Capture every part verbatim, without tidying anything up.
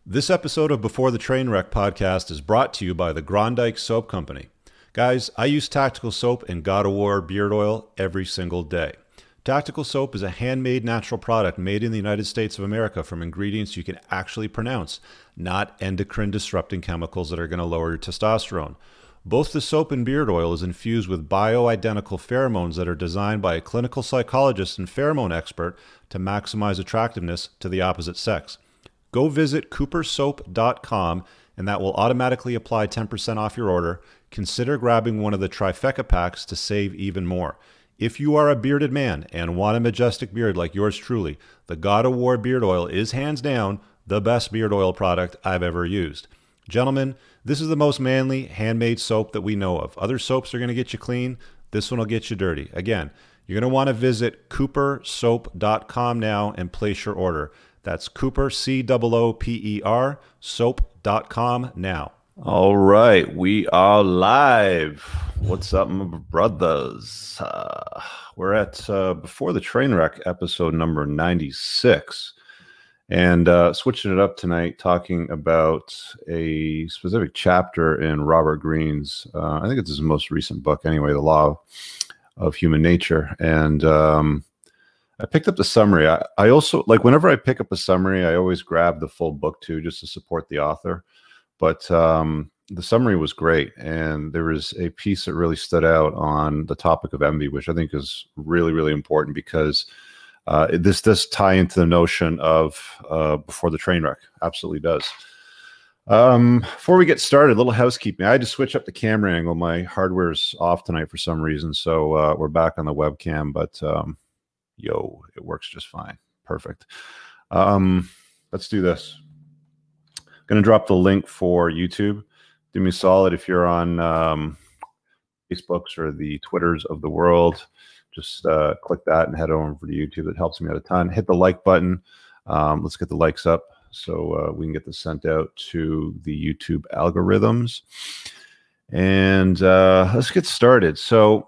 This episode of Before the Trainwreck podcast is brought to you by the Grondike Soap Company. Guys, I use Tactical Soap and God of War beard oil every single day. Tactical Soap is a handmade natural product made in the United States of America from ingredients you can actually pronounce, not endocrine disrupting chemicals that are going to lower your testosterone. Both the soap and beard oil is infused with bioidentical pheromones that are designed by a clinical psychologist and pheromone expert to maximize attractiveness to the opposite sex. Go visit cooper soap dot com and that will automatically apply ten percent off your order. Consider grabbing one of the trifecta packs to save even more. If you are a bearded man and want a majestic beard like yours truly, the God of War beard oil is hands down the best beard oil product I've ever used. Gentlemen, this is the most manly handmade soap that we know of. Other soaps are going to get you clean. This one will get you dirty. Again, you're going to want to visit cooper soap dot com now and place your order. That's Cooper, C O O P E R, soap dot com now. All right, we are live. What's up, my brothers? Uh, we're at uh, Before the Trainwreck, episode number ninety-six. And uh, switching it up tonight, talking about a specific chapter in Robert Greene's, uh, I think it's his most recent book anyway, The Law of Human Nature. And um, I picked up the summary. I, I also, like whenever I pick up a summary, I always grab the full book too, just to support the author. But um, the summary was great. And there was a piece that really stood out on the topic of envy, which I think is really, really important because Uh, this does tie into the notion of uh, Before the Trainwreck. Absolutely does. Um, before we get started, a little housekeeping. I had to switch up the camera angle. My hardware's off tonight for some reason, so uh, we're back on the webcam. But um, yo, it works just fine. Perfect. Um, let's do this. Going to drop the link for YouTube. Do me a solid if you're on um, Facebooks or the Twitters of the world. Just uh, click that and head over to YouTube. That helps me out a ton. Hit the like button. Um, let's get the likes up so uh, we can get this sent out to the YouTube algorithms. And uh, let's get started. So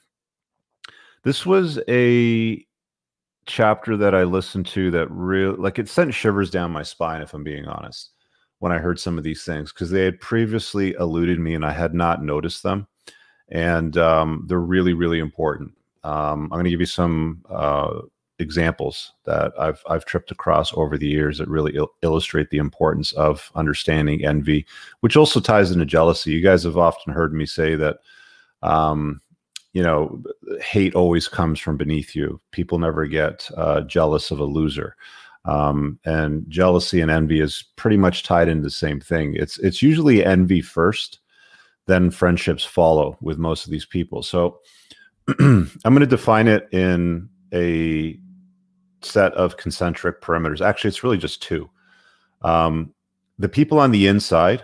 this was a chapter that I listened to that really, like it sent shivers down my spine, if I'm being honest, when I heard some of these things, because they had previously eluded me and I had not noticed them. And um, they're really, really important. Um, I'm going to give you some uh, examples that I've I've tripped across over the years that really il- illustrate the importance of understanding envy, which also ties into jealousy. You guys have often heard me say that, um, you know, hate always comes from beneath you. People never get uh, jealous of a loser, um, and jealousy and envy is pretty much tied into the same thing. It's it's usually envy first, then friendships follow with most of these people. So I'm going to define it in a set of concentric perimeters. Actually, it's really just two. Um, the people on the inside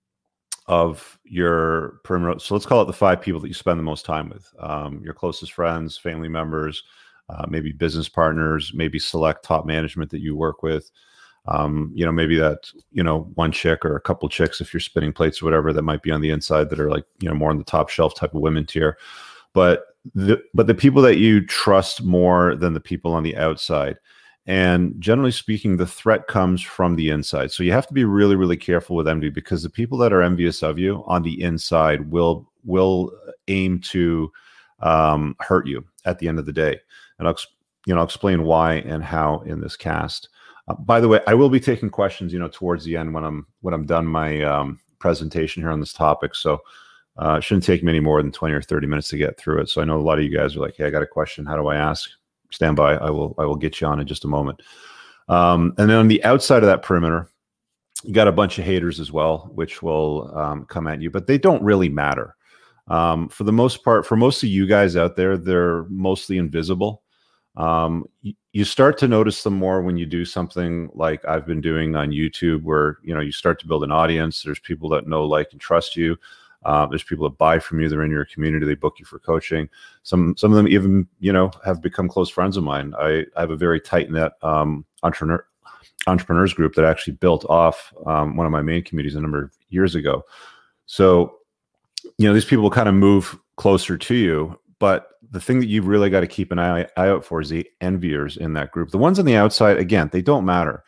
of your perimeter, so let's call it the five people that you spend the most time with, um, your closest friends, family members, uh, maybe business partners, maybe select top management that you work with. Um, you know, maybe that, you know, one chick or a couple chicks, if you're spinning plates or whatever, that might be on the inside that are like, you know, more on the top shelf type of women tier. But the, but the people that you trust more than the people on the outside. And generally speaking, the threat comes from the inside. So you have to be really, really careful with envy, because the people that are envious of you on the inside will will aim to um, hurt you at the end of the day. And I'll, you know, I'll explain why and how in this cast. Uh, by the way, I will be taking questions, you know, towards the end when I'm when I'm done my um, presentation here on this topic. So Uh, it shouldn't take me any more than twenty or thirty minutes to get through it. So I know a lot of you guys are like, hey, I got a question. How do I ask? Stand by. I will I will get you on in just a moment. Um, and then on the outside of that perimeter, you got a bunch of haters as well, which will um, come at you, but they don't really matter. Um, for the most part, for most of you guys out there, they're mostly invisible. Um, you, you start to notice them more when you do something like I've been doing on YouTube, where, you know, you start to build an audience. There's people that know, like, and trust you. Uh, there's people that buy from you. They're in your community. They book you for coaching. Some some of them even, you know, have become close friends of mine. I, I have a very tight knit um, entrepreneur entrepreneurs group that actually built off um, one of my main communities a number of years ago. So, you know, these people kind of move closer to you. But the thing that you've really got to keep an eye, eye out for is the enviers in that group. The ones on the outside, again, they don't matter.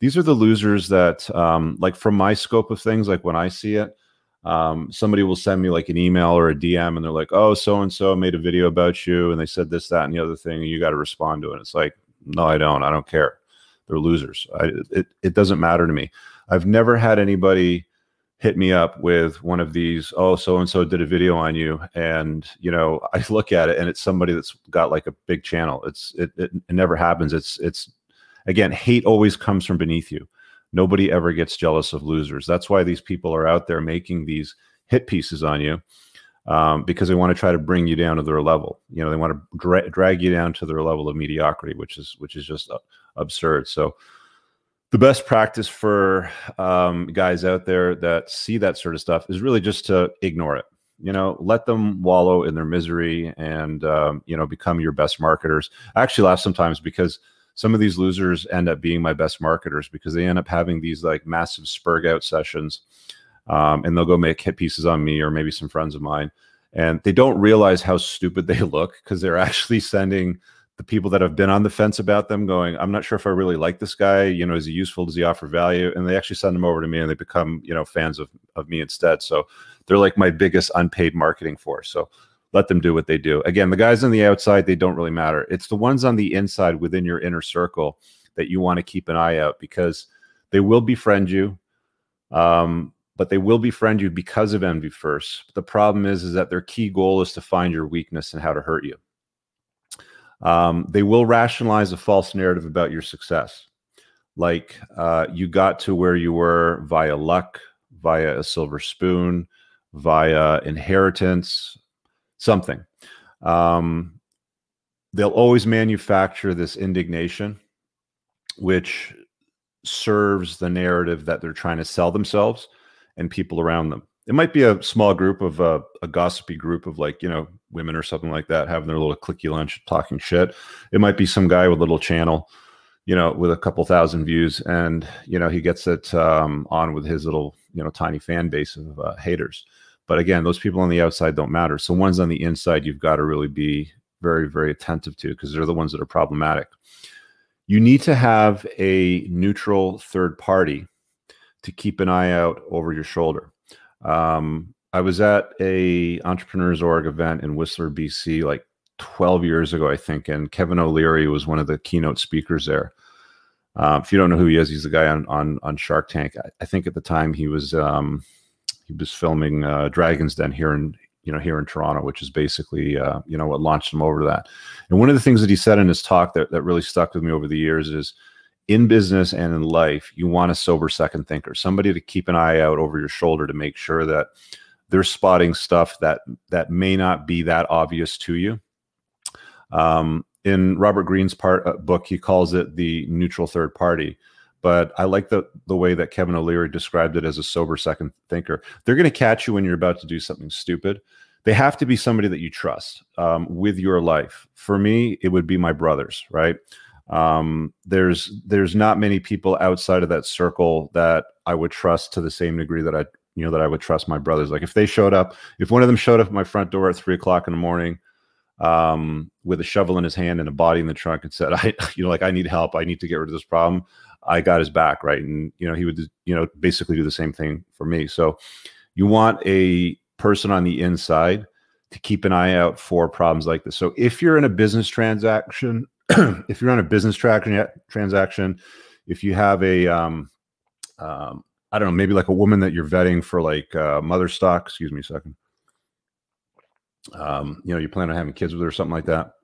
These are the losers that, um, like from my scope of things, like when I see it, um, somebody will send me like an email or a D M and they're like, oh, so-and-so made a video about you and they said this, that, and the other thing, and you got to respond to it. It's like, no, I don't. I don't care. They're losers. I, it, it doesn't matter to me. I've never had anybody hit me up with one of these, oh, so-and-so did a video on you. And, you know, I look at it and it's somebody that's got like a big channel. It's, it, it, it never happens. It's, it's, again, hate always comes from beneath you. Nobody ever gets jealous of losers. That's why these people are out there making these hit pieces on you, um, because they want to try to bring you down to their level. You know, they want to dra drag you down to their level of mediocrity, which is, which is just uh, absurd. So the best practice for um, guys out there that see that sort of stuff is really just to ignore it. You know, let them wallow in their misery and, um, you know, become your best marketers. I actually laugh sometimes because some of these losers end up being my best marketers because they end up having these like massive spurg out sessions, um, and they'll go make hit pieces on me or maybe some friends of mine. And they don't realize how stupid they look because they're actually sending the people that have been on the fence about them going, I'm not sure if I really like this guy. You know, is he useful? Does he offer value? And they actually send them over to me and they become, you know, fans of, of me instead. So they're like my biggest unpaid marketing force. So let them do what they do. Again, the guys on the outside, they don't really matter. It's the ones on the inside within your inner circle that you want to keep an eye out because they will befriend you, um, but they will befriend you because of envy first. But the problem is, is that their key goal is to find your weakness and how to hurt you. Um, they will rationalize a false narrative about your success. Like uh, you got to where you were via luck, via a silver spoon, via inheritance, something. Um, they'll always manufacture this indignation, which serves the narrative that they're trying to sell themselves and people around them. It might be a small group of uh, a gossipy group of like, you know, women or something like that, having their little clicky lunch, talking shit. It might be some guy with a little channel, you know, with a couple thousand views. And, you know, he gets it um, on with his little, you know, tiny fan base of uh, haters. But again, those people on the outside don't matter. So ones on the inside, you've got to really be very, very attentive to because they're the ones that are problematic. You need to have a neutral third party to keep an eye out over your shoulder. Um, I was at a Entrepreneurs Org event in Whistler, B C, like twelve years ago, I think, and Kevin O'Leary was one of the keynote speakers there. Uh, if you don't know who he is, he's the guy on on, on Shark Tank. I, I think at the time he was um, he was filming uh, Dragon's Den here in you know here in Toronto, which is basically uh, you know what launched him over to that. And one of the things that he said in his talk that that really stuck with me over the years is, in business and in life, you want a sober second thinker, somebody to keep an eye out over your shoulder to make sure that they're spotting stuff that that may not be that obvious to you. Um, in Robert Greene's part uh, book, he calls it the neutral third party. But I like the the way that Kevin O'Leary described it as a sober second thinker. They're going to catch you when you're about to do something stupid. They have to be somebody that you trust um, with your life. For me, it would be my brothers, right? Um, there's there's not many people outside of that circle that I would trust to the same degree that I you know that I would trust my brothers. Like if they showed up, if one of them showed up at my front door at three o'clock in the morning, um, with a shovel in his hand and a body in the trunk and said, I you know like I need help, I need to get rid of this problem, I got his back, right? And you know he would you know basically do the same thing for me. So you want a person on the inside to keep an eye out for problems like this. So if you're in a business transaction. If you're on a business tra transaction, if you have a, um, um, I don't know, maybe like a woman that you're vetting for like uh, mother stock, excuse me a second. Um, you know, you plan on having kids with her or something like that.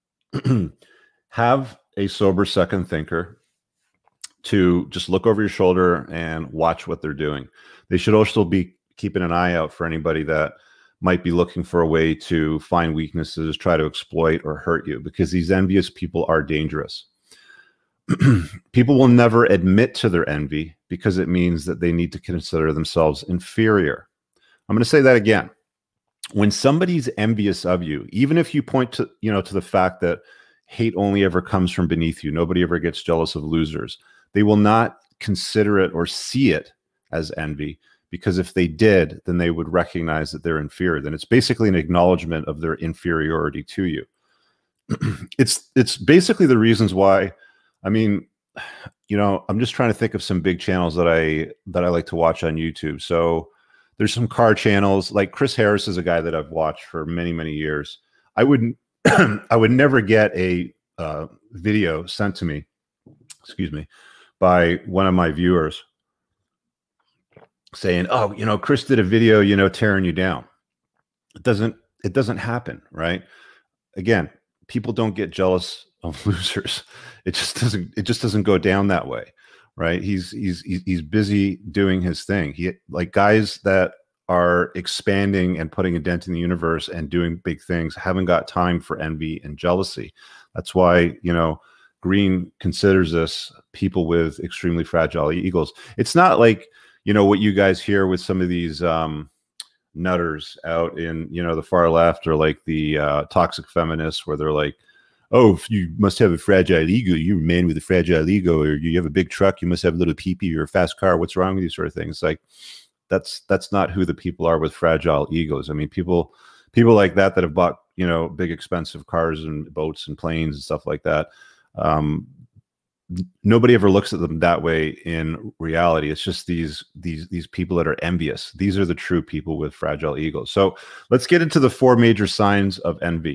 Have a sober second thinker to just look over your shoulder and watch what they're doing. They should also be keeping an eye out for anybody that might be looking for a way to find weaknesses, try to exploit or hurt you, because these envious people are dangerous. People will never admit to their envy because it means that they need to consider themselves inferior. I'm going to say that again. When somebody's envious of you, even if you point to, you know, to the fact that hate only ever comes from beneath you, nobody ever gets jealous of losers, they will not consider it or see it as envy. Because if they did, then they would recognize that they're inferior. Then it's basically an acknowledgement of their inferiority to you. it's it's basically the reasons why, I mean, you know, I'm just trying to think of some big channels that I that I like to watch on YouTube. So there's some car channels, like Chris Harris is a guy that I've watched for many, many years. I wouldn't, I would never get a uh, video sent to me, excuse me, by one of my viewers saying, "Oh, you know, Chris did a video, you know, tearing you down." It doesn't, it doesn't happen, right? Again, people don't get jealous of losers. It just doesn't, it just doesn't go down that way. Right. He's, he's, he's busy doing his thing. He like guys that are expanding and putting a dent in the universe and doing big things haven't got time for envy and jealousy. That's why, you know, Green considers us people with extremely fragile egos. It's not like, you know, what you guys hear with some of these um, nutters out in, you know, the far left, or like the uh, toxic feminists where they're like, "Oh, if you must have a fragile ego. You're a man with a fragile ego, or you have a big truck. You must have a little pee-pee or a fast car. What's wrong with you?" Sort of things. Like that's that's not who the people are with fragile egos. I mean, people people like that that have bought, you know, big expensive cars and boats and planes and stuff like that. Um, nobody ever looks at them that way in reality. It's just these these these people that are envious. These are the true people with fragile egos. So let's get into the four major signs of envy.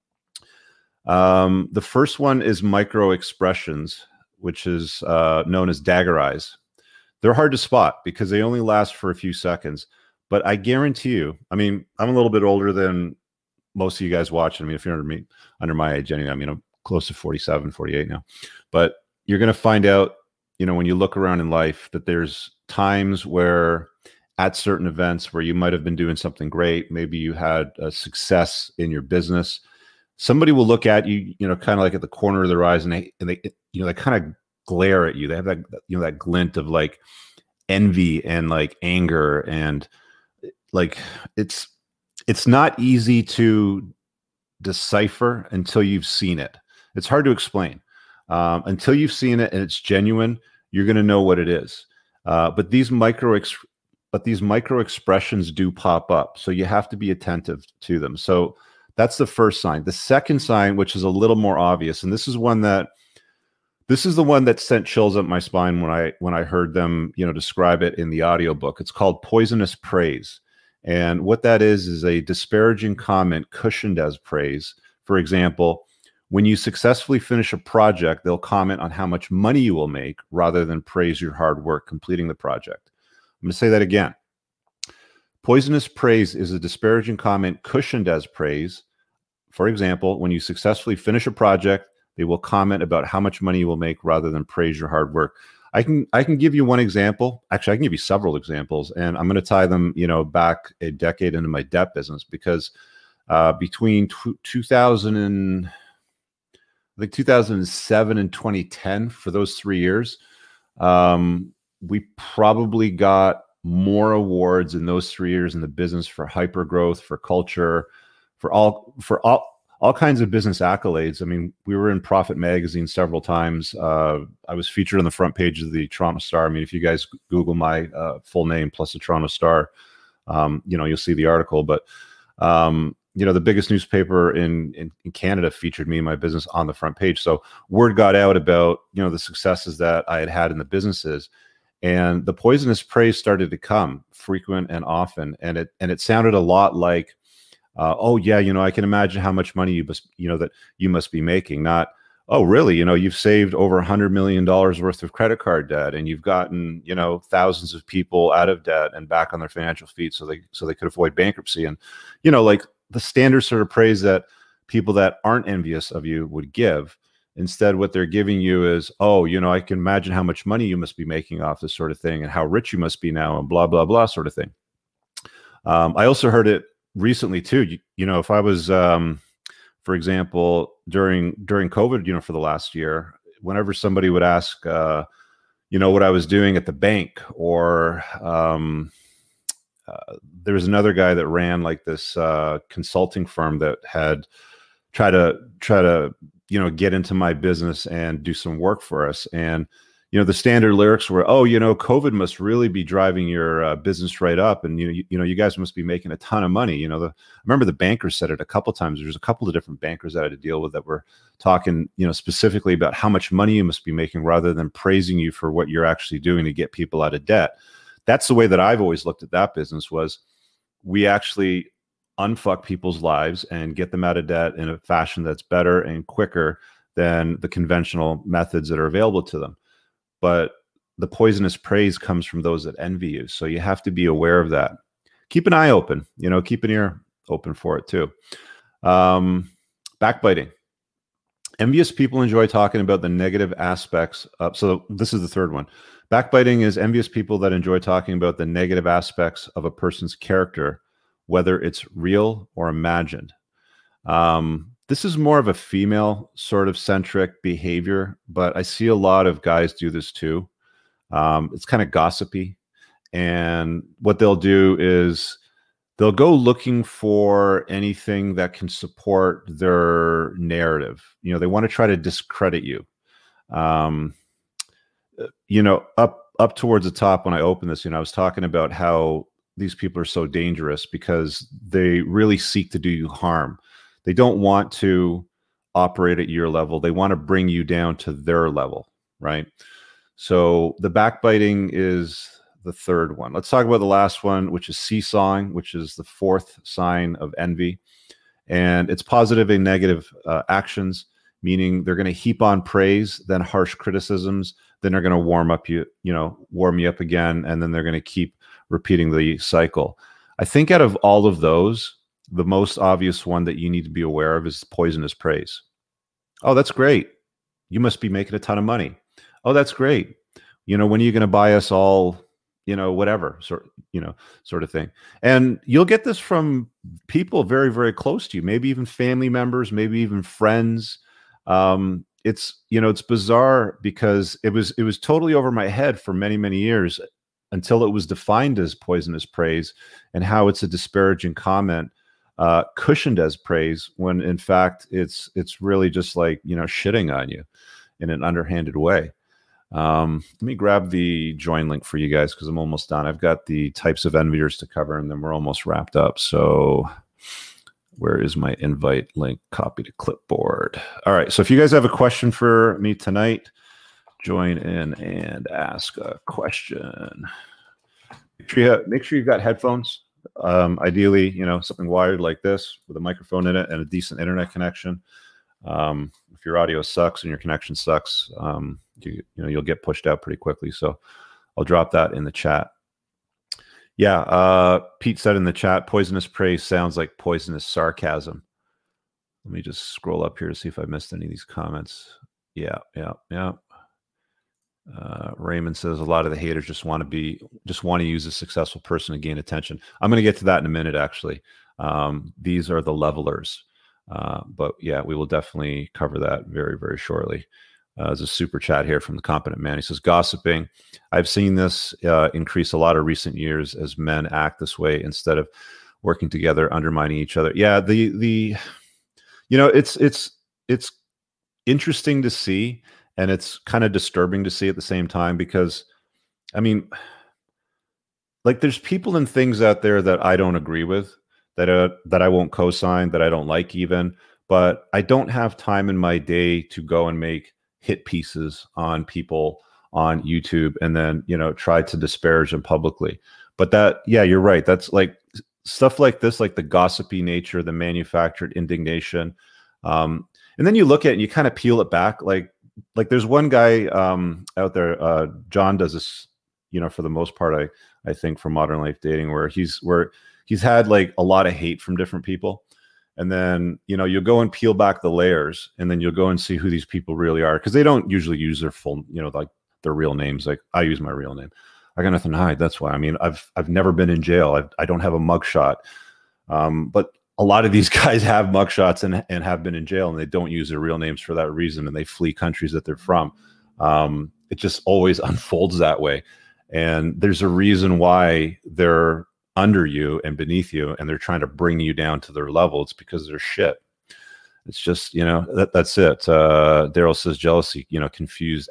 Um, the first one is micro expressions, which is uh, known as dagger eyes. They're hard to spot because they only last for a few seconds. But I guarantee you, I mean, I'm a little bit older than most of you guys watching. I mean, if you're under me, under my age, anyway, I mean, I'm close to forty-seven, forty-eight now. But you're going to find out, you know, when you look around in life, that there's times where at certain events where you might have been doing something great, maybe you had a success in your business, somebody will look at you, you know, kind of like at the corner of their eyes, and they, and they, you know, they kind of glare at you. They have that, you know, that glint of like envy and like anger, and like it's, it's not easy to decipher until you've seen it. It's hard to explain. Um, until you've seen it and it's genuine, you're going to know what it is. Uh, but these micro, ex but these micro expressions do pop up, so you have to be attentive to them. So that's the first sign. The second sign, which is a little more obvious, and this is one that, this is the one that sent chills up my spine when I when I heard them, you know, describe it in the audiobook. It's called poisonous praise. And what that is is a disparaging comment cushioned as praise. For example, when you successfully finish a project, they'll comment on how much money you will make rather than praise your hard work completing the project. I'm going to say that again. Poisonous praise is a disparaging comment cushioned as praise. For example, when you successfully finish a project, they will comment about how much money you will make rather than praise your hard work. I can I can give you one example. Actually, I can give you several examples, and I'm going to tie them, you know, back a decade into my debt business, because uh, between two thousand and I think two thousand seven and twenty ten, for those three years, um, we probably got more awards in those three years in the business for hyper growth, for culture, for all for all all kinds of business accolades. I mean, we were in Profit Magazine several times. Uh, I was featured on the front page of the Toronto Star. I mean, if you guys Google my uh, full name plus the Toronto Star, um, you know, you'll see the article. But um, you know, the biggest newspaper in, in in Canada featured me and my business on the front page. So word got out about, you know, the successes that I had had in the businesses, and the poisonous praise started to come frequent and often, and it and it sounded a lot like, Uh, oh yeah, you know, I can imagine how much money you must, you know, that you must be making. Not, oh really, you know, you've saved over a hundred million dollars worth of credit card debt, and you've gotten, you know, thousands of people out of debt and back on their financial feet, so they so they could avoid bankruptcy, and you know, like the standard sort of praise that people that aren't envious of you would give. Instead, what they're giving you is, oh, you know, I can imagine how much money you must be making off this sort of thing, and how rich you must be now, and blah blah blah sort of thing. Um, I also heard it recently too. You, you know, if I was, um, for example, during during COVID, you know, for the last year, whenever somebody would ask, uh, you know, what I was doing at the bank, or um, uh, there was another guy that ran like this uh, consulting firm that had tried to try to you know get into my business and do some work for us, and you know, the standard lyrics were, oh, you know, COVID must really be driving your uh, business right up. And, you know, you, you know, you guys must be making a ton of money. You know, the, I remember the bankers said it a couple of times. There's a couple of different bankers I had to deal with that were talking, you know, specifically about how much money you must be making rather than praising you for what you're actually doing to get people out of debt. That's the way that I've always looked at that business, was we actually unfuck people's lives and get them out of debt in a fashion that's better and quicker than the conventional methods that are available to them. But the poisonous praise comes from those that envy you. So you have to be aware of that. Keep an eye open, you know, keep an ear open for it too. Um, backbiting. Envious people enjoy talking about the negative aspects of, so this is the third one. Backbiting is envious people that enjoy talking about the negative aspects of a person's character, whether it's real or imagined. Um, This is more of a female sort of centric behavior, but I see a lot of guys do this too. Um, it's kind of gossipy. And what they'll do is they'll go looking for anything that can support their narrative. You know, they want to try to discredit you. Um, you know, up, up towards the top when I opened this, you know, I was talking about how these people are so dangerous because they really seek to do you harm. They don't want to operate at your level. They want to bring you down to their level, right? So the backbiting is the third one. Let's talk about the last one, which is seesawing, which is the fourth sign of envy. And it's positive and negative uh, actions, meaning they're going to heap on praise, then harsh criticisms, then they're going to warm up you, you know, warm you up again, and then they're going to keep repeating the cycle. I think out of all of those, the most obvious one that you need to be aware of is poisonous praise. Oh, that's great. You must be making a ton of money. Oh, that's great. You know, when are you going to buy us all, you know, whatever sort, you know, sort of thing. And you'll get this from people very, very close to you, maybe even family members, maybe even friends. Um, it's, you know, it's bizarre because it was, it was totally over my head for many, many years until it was defined as poisonous praise and how it's a disparaging comment. Uh, cushioned as praise when in fact it's it's really just like, you know, shitting on you in an underhanded way. Um, let me grab the join link for you guys because I'm almost done. I've got the types of enviers to cover and then we're almost wrapped up. So where is my invite link? Copy to clipboard. All right. So if you guys have a question for me tonight, join in and ask a question. Make sure, you have, make sure you've got headphones. Um, ideally, you know, something wired like this with a microphone in it and a decent internet connection. Um, if your audio sucks and your connection sucks, um, you, you know, you'll get pushed out pretty quickly. So I'll drop that in the chat. Yeah. Uh, Pete said in the chat, poisonous praise sounds like poisonous sarcasm. Let me just scroll up here to see if I missed any of these comments. Yeah. Yeah. Yeah. Uh, Raymond says a lot of the haters just want to be, just want to use a successful person to gain attention. I'm going to get to that in a minute, actually. Um, these are the levelers. Uh, but yeah, we will definitely cover that very, very shortly. Uh, there's a super chat here from the Competent Man. He says, gossiping. I've seen this uh, increase a lot of recent years as men act this way instead of working together, undermining each other. Yeah, the, the, you know, it's, it's, it's interesting to see. And it's kind of disturbing to see at the same time because, I mean, like there's people and things out there that I don't agree with, that uh, that I won't co-sign, that I don't like even, but I don't have time in my day to go and make hit pieces on people on YouTube and then, you know, try to disparage them publicly. But that, yeah, you're right. That's like stuff like this, like the gossipy nature, the manufactured indignation. Um, and then you look at it and you kind of peel it back. Like, like there's one guy um, out there, uh, John does this, you know, for the most part, I, I think for Modern Life Dating, where he's, where he's had like a lot of hate from different people. And then, you know, you'll go and peel back the layers and then you'll go and see who these people really are. Cause they don't usually use their full, you know, like their real names. Like I use my real name. I got nothing to hide. That's why. I mean, I've, I've never been in jail. I've, I don't have a mugshot. Um, but a lot of these guys have mugshots and, and have been in jail and they don't use their real names for that reason. And they flee countries that they're from. Um, it just always unfolds that way. And there's a reason why they're under you and beneath you, and they're trying to bring you down to their level. It's because they're shit. It's just, you know, that, that's it. Uh, Daryl says jealousy, you know, confused ad,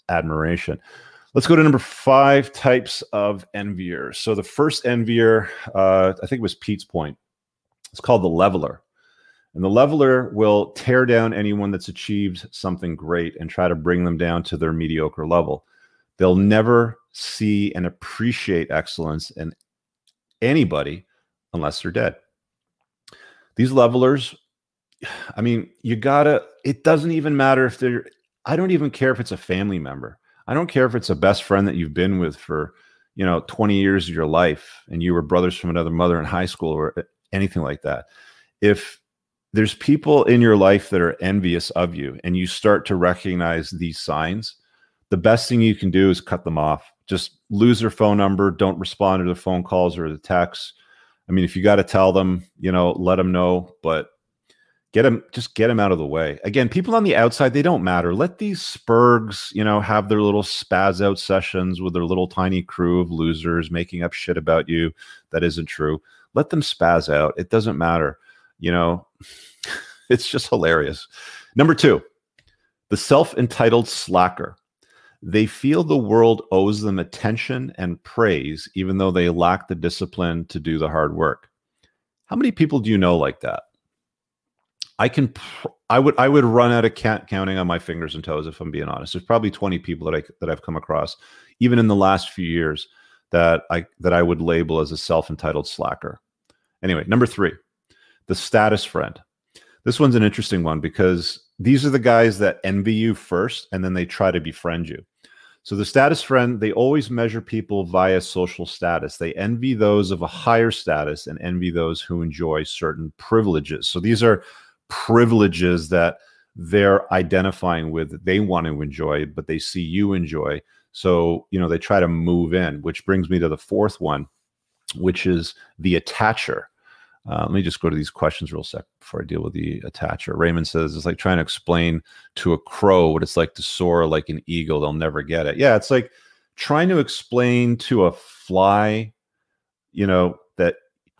admiration. Let's go to number five types of enviers. So the first envier, uh, I think it was Pete's point. It's called the leveler. And the leveler will tear down anyone that's achieved something great and try to bring them down to their mediocre level. They'll never see and appreciate excellence in anybody unless they're dead. These levelers, I mean, you gotta, it doesn't even matter if they're, I don't even care if it's a family member. I don't care if it's a best friend that you've been with for, you know, twenty years of your life and you were brothers from another mother in high school or anything like that. If there's people in your life that are envious of you and you start to recognize these signs, the best thing you can do is cut them off. Just lose their phone number. Don't respond to the phone calls or the texts. I mean, if you got to tell them, you know, let them know, but get them, just get them out of the way. Again, people on the outside, they don't matter. Let these spurgs, you know, have their little spaz out sessions with their little tiny crew of losers making up shit about you that isn't true. Let them spaz out. It doesn't matter. You know, it's just hilarious. Number two, the self-entitled slacker. They feel the world owes them attention and praise, even though they lack the discipline to do the hard work. How many people do you know like that? I can, I would, I would run out of count, counting on my fingers and toes if I'm being honest. There's probably twenty people that I that I've come across, even in the last few years, that I that I would label as a self-entitled slacker. Anyway, number three, the status friend. This one's an interesting one because these are the guys that envy you first, and then they try to befriend you. So the status friend, they always measure people via social status. They envy those of a higher status and envy those who enjoy certain privileges. So these are privileges that they're identifying with, that they want to enjoy, but they see you enjoy. So, you know, they try to move in, which brings me to the fourth one, which is the attacher. Uh, let me just go to these questions real sec before I deal with the attacher. Raymond says, it's like trying to explain to a crow what it's like to soar like an eagle. They'll never get it. Yeah, it's like trying to explain to a fly, you know, that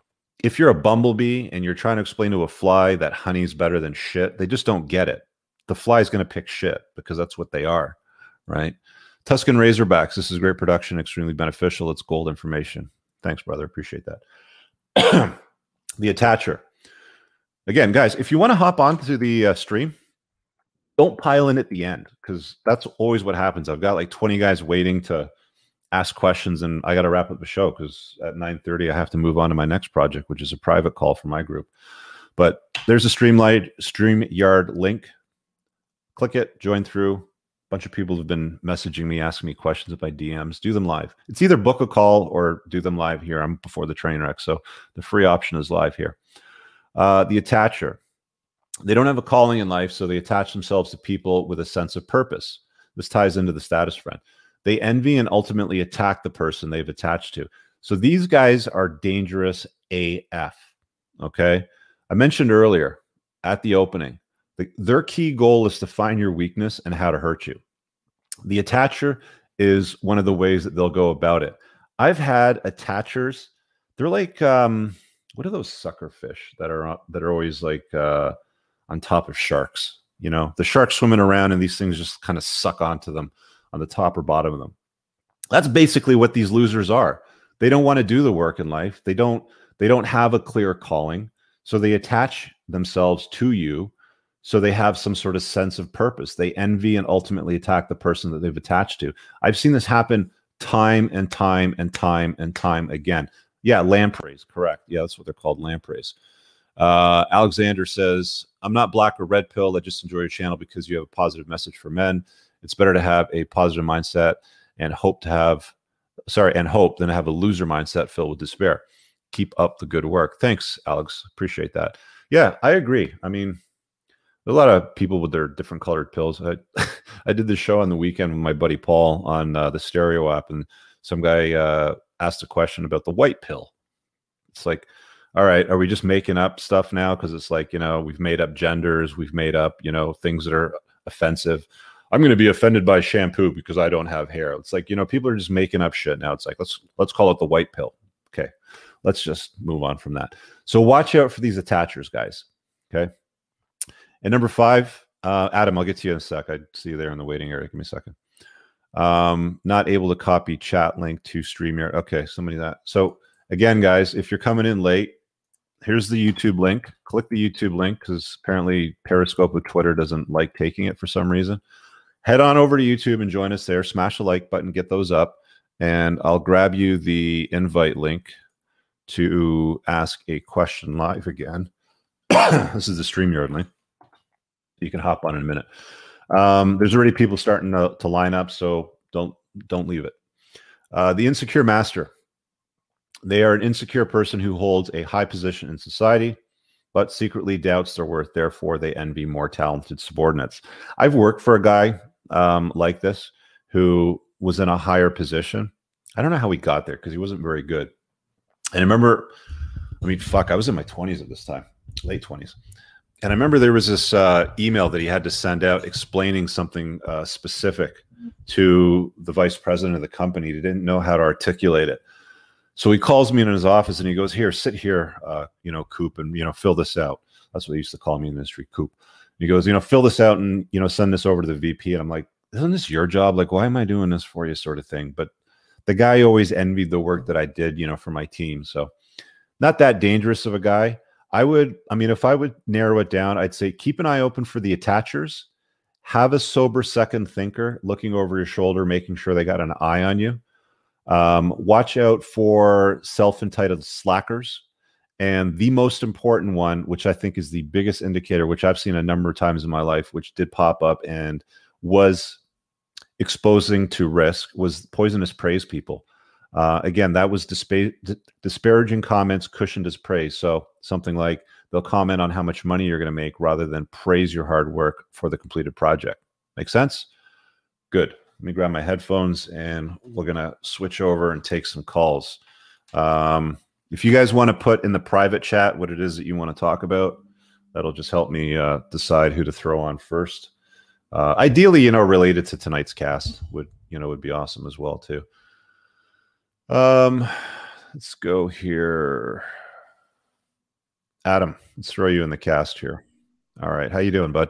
if you're a bumblebee and you're trying to explain to a fly that honey's better than shit, they just don't get it. The fly's going to pick shit because that's what they are, right? Tuscan Razorbacks, this is great production, extremely beneficial. It's gold information. Thanks, brother. Appreciate that. The attacher. Again, guys, if you want to hop onto the uh, stream, don't pile in at the end because that's always what happens. I've got like twenty guys waiting to ask questions, and I got to wrap up the show because at nine thirty I have to move on to my next project, which is a private call for my group. But there's a Streamlight StreamYard link. Click it, join through. A bunch of people have been messaging me, asking me questions at my D Ms. Do them live. It's either book a call or do them live here. I'm before the train wreck, so the free option is live here. Uh, the attacher. They don't have a calling in life, so they attach themselves to people with a sense of purpose. This ties into the status friend. They envy and ultimately attack the person they've attached to. So these guys are dangerous A F, okay? I mentioned earlier at the opening, the, their key goal is to find your weakness and how to hurt you. The attacher is one of the ways that they'll go about it. I've had attachers. They're like, um, what are those sucker fish that are that are always like uh, on top of sharks? You know, the sharks swimming around and these things just kind of suck onto them on the top or bottom of them. That's basically what these losers are. They don't want to do the work in life. They don't, they don't have a clear calling. So they attach themselves to you. So they have some sort of sense of purpose. They envy and ultimately attack the person that they've attached to. I've seen this happen time and time and time and time again. Yeah, lampreys, correct. Yeah, that's what they're called, lampreys. Uh, Alexander says, I'm not black or red pill. I just enjoy your channel because you have a positive message for men. It's better to have a positive mindset and hope to have, sorry, and hope than to have a loser mindset filled with despair. Keep up the good work. Thanks, Alex. Appreciate that. Yeah, I agree. I mean, a lot of people with their different colored pills. I, I did this show on the weekend with my buddy Paul on uh, the Stereo app, and some guy uh, asked a question about the white pill. It's like, all right, are we just making up stuff now? Because it's like, you know, we've made up genders, we've made up, you know, things that are offensive. I'm going to be offended by shampoo because I don't have hair. It's like, you know, people are just making up shit now. It's like, let's let's call it the white pill. Okay, let's just move on from that. So watch out for these attachers, guys. Okay. And number five, uh, Adam, I'll get to you in a sec. I see you there in the waiting area. Give me a second. Um, not able to copy chat link to StreamYard. Okay, somebody that. So again, guys, if you're coming in late, here's the YouTube link. Click the YouTube link because apparently Periscope with Twitter doesn't like taking it for some reason. Head on over to YouTube and join us there. Smash the like button, get those up, and I'll grab you the invite link to ask a question live again. This is the StreamYard link. You can hop on in a minute. Um, there's already people starting to, to line up, so don't don't leave it. Uh, the insecure master. They are an insecure person who holds a high position in society, but secretly doubts their worth. Therefore, they envy more talented subordinates. I've worked for a guy um, like this who was in a higher position. I don't know how he got there because he wasn't very good. And I remember, I mean, fuck, I was in my twenties at this time, late twenties. And I remember there was this uh, email that he had to send out explaining something uh, specific to the vice president of the company. He didn't know how to articulate it. So he calls me in his office and he goes, here, sit here, uh, you know, Coop, and, you know, fill this out. That's what they used to call me in the industry, Coop. And he goes, you know, fill this out and, you know, send this over to the V P. And I'm like, isn't this your job? Like, why am I doing this for you, sort of thing? But the guy always envied the work that I did, you know, for my team. So not that dangerous of a guy. I would, I mean, if I would narrow it down, I'd say keep an eye open for the attachers. Have a sober second thinker looking over your shoulder, making sure they got an eye on you. Um, watch out for self-entitled slackers. And the most important one, which I think is the biggest indicator, which I've seen a number of times in my life, which did pop up and was exposing to risk, was poisonous praise people. Uh, again, that was dispa disparaging comments cushioned as praise. So something like they'll comment on how much money you're going to make rather than praise your hard work for the completed project. Make sense? Good. Let me grab my headphones and we're going to switch over and take some calls. Um, if you guys want to put in the private chat what it is that you want to talk about, that'll just help me uh, decide who to throw on first. Uh, ideally, you know, related to tonight's cast would, you know, would be awesome as well too. Um, let's go here. Adam, let's throw you in the cast here. All right. How you doing, bud?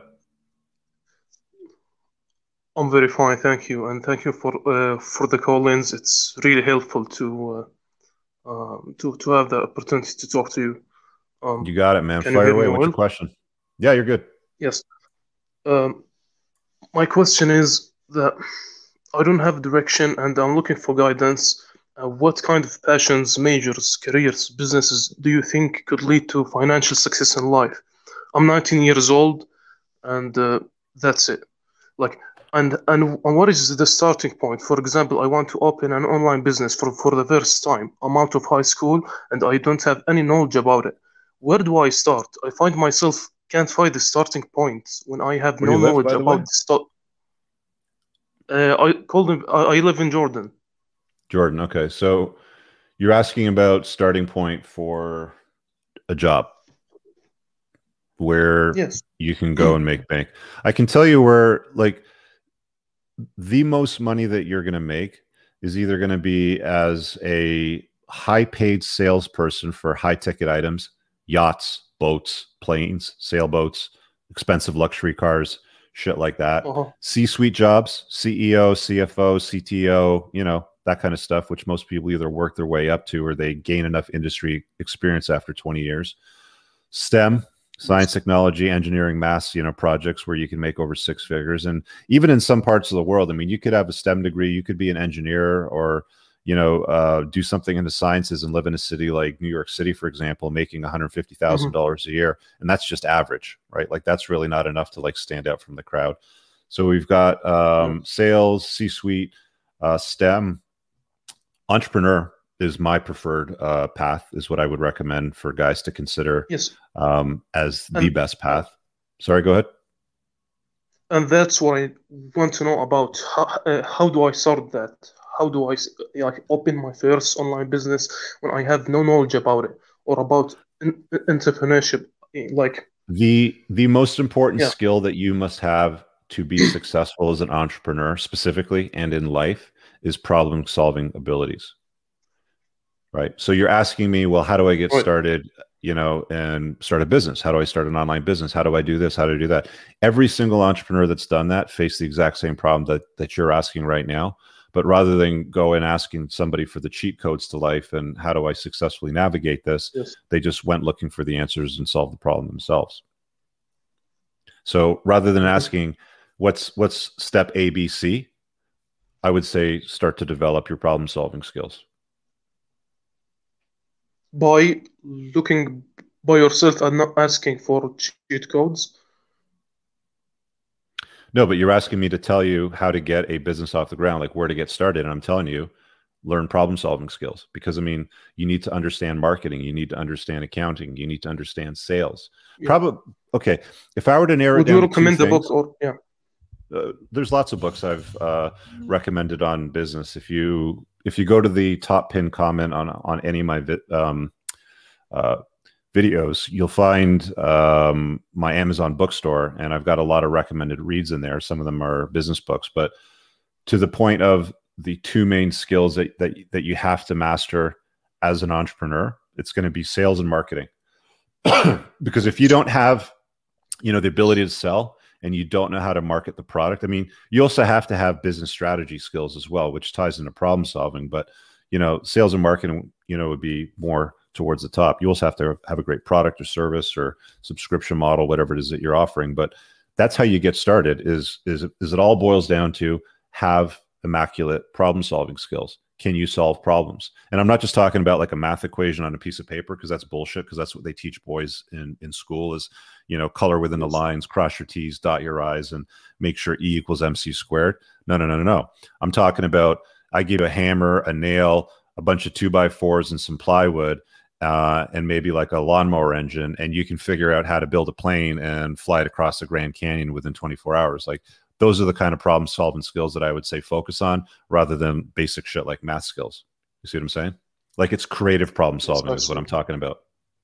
I'm very fine, thank you. And thank you for uh, for the call-ins. It's really helpful to uh, um, to to have the opportunity to talk to you. Um, you got it, man. Fire away. What's well? your question? Yeah, you're good. Yes. Um, my question is that I don't have direction and I'm looking for guidance. Uh, what kind of passions, majors, careers, businesses do you think could lead to financial success in life? I'm nineteen years old, and uh, that's it. Like, and, and and what is the starting point? For example, I want to open an online business for for the first time. I'm out of high school and I don't have any knowledge about it. Where do I start? I find myself can't find the starting point when I have Where no live, knowledge the about the start. Uh, I called him. I, I live in Jordan. Jordan, okay. So you're asking about starting point for a job where yes. you can go and make bank. I can tell you where, like, the most money that you're going to make is either going to be as a high-paid salesperson for high-ticket items, yachts, boats, planes, sailboats, expensive luxury cars, shit like that. Uh-huh. C-suite jobs, C E O, C F O, C T O, you know, that kind of stuff, which most people either work their way up to or they gain enough industry experience after twenty years. STEM, science, technology, engineering, maths, you know, projects where you can make over six figures. And even in some parts of the world, I mean, you could have a STEM degree, you could be an engineer or, you know, uh, do something in the sciences and live in a city like New York City, for example, making one hundred fifty thousand dollars mm-hmm. a year. And that's just average, right? Like that's really not enough to like stand out from the crowd. So we've got um, sales, C-suite, uh, STEM. Entrepreneur is my preferred uh, path, is what I would recommend for guys to consider yes. um, as the and, best path. Sorry, go ahead. And that's what I want to know about. How, uh, how do I start that? How do I like open my first online business when I have no knowledge about it or about in, entrepreneurship? Like the the most important yeah. skill that you must have to be successful as an entrepreneur, specifically and in life, is problem-solving abilities, right? So you're asking me, well, how do I get right. started? you know, and start a business? How do I start an online business? How do I do this? How do I do that? Every single entrepreneur that's done that faced the exact same problem that that you're asking right now. But rather than go and asking somebody for the cheat codes to life and how do I successfully navigate this, yes. they just went looking for the answers and solved the problem themselves. So rather than asking what's what's step A, B, C, I would say start to develop your problem solving skills. By looking by yourself and not asking for cheat codes? No, but you're asking me to tell you how to get a business off the ground, like where to get started. And I'm telling you, learn problem solving skills, because I mean, you need to understand marketing. You need to understand accounting. You need to understand sales. Yeah. Probably. Okay. If I were to narrow Would it down, you recommend the book or yeah? Uh, there's lots of books I've uh, recommended on business. If you, if you go to the top pin comment on, on any of my vi um, uh, videos, you'll find um, my Amazon bookstore, and I've got a lot of recommended reads in there. Some of them are business books, but to the point of the two main skills that, that, that you have to master as an entrepreneur, it's going to be sales and marketing. Because if you don't have, you know, the ability to sell and you don't know how to market the product, I mean, you also have to have business strategy skills as well, which ties into problem solving. But, you know, sales and marketing, you know, would be more towards the top. You also have to have a great product or service or subscription model, whatever it is that you're offering. But that's how you get started. Is is is it all boils down to have immaculate problem solving skills. Can you solve problems? And I'm not just talking about like a math equation on a piece of paper, because that's bullshit, because that's what they teach boys in in school is, you know, color within the lines, cross your T's, dot your I's, and make sure E equals M C squared. No, no, no, no, no. I'm talking about, I give a hammer, a nail, a bunch of two by fours and some plywood, Uh, and maybe like a lawnmower engine, and you can figure out how to build a plane and fly it across the Grand Canyon within twenty-four hours. Like, those are the kind of problem solving skills that I would say focus on, rather than basic shit like math skills. You see what I'm saying? Like, it's creative problem solving yes, is what I'm talking about.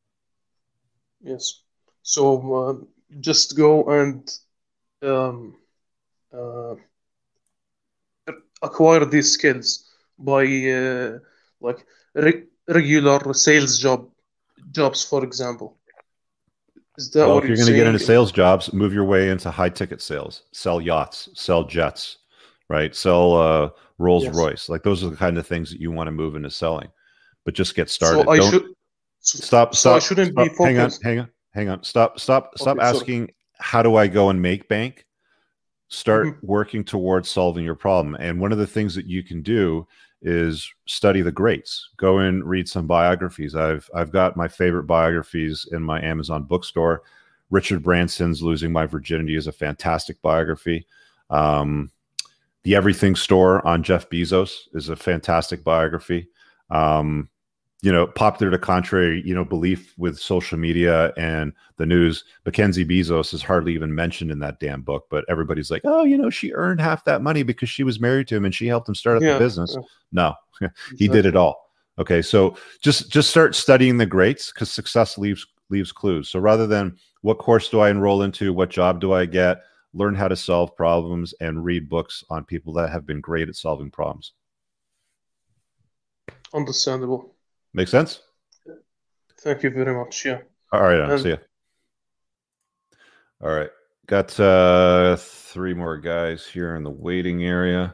Yes. So uh, just go and um, uh, acquire these skills by uh, like re regular sales job jobs, for example. Is that well, what if you're, you're going to get into saying? sales jobs, move your way into high ticket sales, sell yachts, sell jets, right? Sell uh, Rolls yes. Royce. Like, those are the kind of things that you want to move into selling, but just get started. So I Don't should stop, so stop, I shouldn't stop, be focused. hang on, hang on, hang on. Stop, stop, stop okay, asking, sorry. how do I go and make bank? Start mm-hmm. working towards solving your problem. And one of the things that you can do is study the greats. Go and read some biographies. I've I've got my favorite biographies in my Amazon bookstore. Richard Branson's Losing My Virginity is a fantastic biography. Um, the Everything Store on Jeff Bezos is a fantastic biography. Um, you know, popular to contrary, you know, belief with social media and the news, Mackenzie Bezos is hardly even mentioned in that damn book, but everybody's like, oh, you know, she earned half that money because she was married to him and she helped him start up yeah, the business. Yeah. No, he exactly. did it all. Okay. So just, just start studying the greats, because success leaves, leaves clues. So rather than what course do I enroll into, what job do I get, learn how to solve problems and read books on people that have been great at solving problems. Understandable. Make sense? Thank you very much. Yeah. All right. I'll see you. All right. Got uh, three more guys here in the waiting area.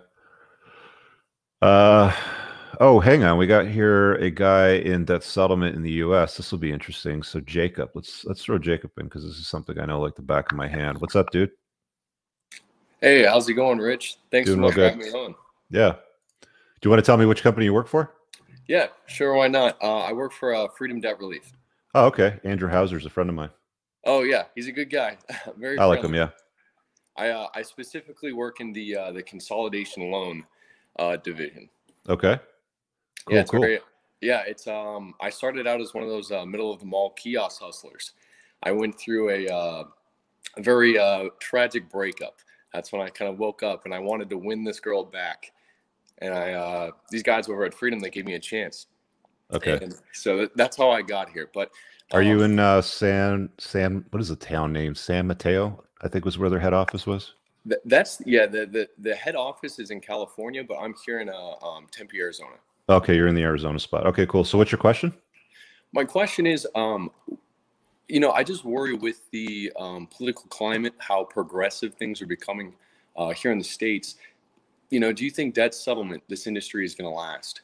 Uh, oh, hang on. We got here a guy in debt settlement in the U S. This will be interesting. So Jacob, let's let's throw Jacob in, because this is something I know like the back of my hand. What's up, dude? Hey, how's it going, Rich? Thanks Doing so much well, for having me on. Yeah. Do you want to tell me which company you work for? Yeah, sure. Why not? Uh, I work for uh, Freedom Debt Relief. Oh, okay. Andrew Hauser's a friend of mine. Oh yeah, he's a good guy. Very. I like friendly. him. Yeah. I uh, I specifically work in the uh, the consolidation loan uh, division. Okay. Cool. Yeah, it's cool. very, yeah, it's um. I started out as one of those uh, middle of the mall kiosk hustlers. I went through a, uh, a very uh, tragic breakup. That's when I kind of woke up and I wanted to win this girl back. And I, uh, these guys over at Freedom, they gave me a chance. Okay. And so that's how I got here. But are um, you in uh, San San? What is the town name? San Mateo, I think was where their head office was. Th that's yeah. The, the the head office is in California, but I'm here in uh, um, Tempe, Arizona. Okay, you're in the Arizona spot. Okay, cool. So what's your question? my question is, um, you know, I just worry with the um, political climate, how progressive things are becoming uh, here in the States. You know, do you think debt settlement, this industry is going to last?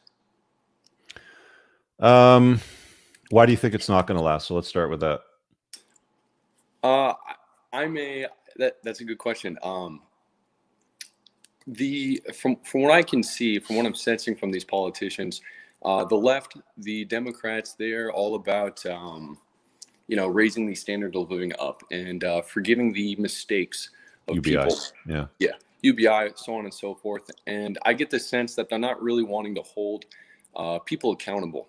Um, why do you think it's not going to last? So let's start with that. Uh, I may, that, that's a good question. Um, the, from, from what I can see, from what I'm sensing from these politicians, uh, the left, the Democrats, they're all about, um, you know, raising the standard of living up and uh, forgiving the mistakes of U B I. people. Yeah. Yeah. U B I, so on and so forth. And I get the sense that they're not really wanting to hold uh, people accountable.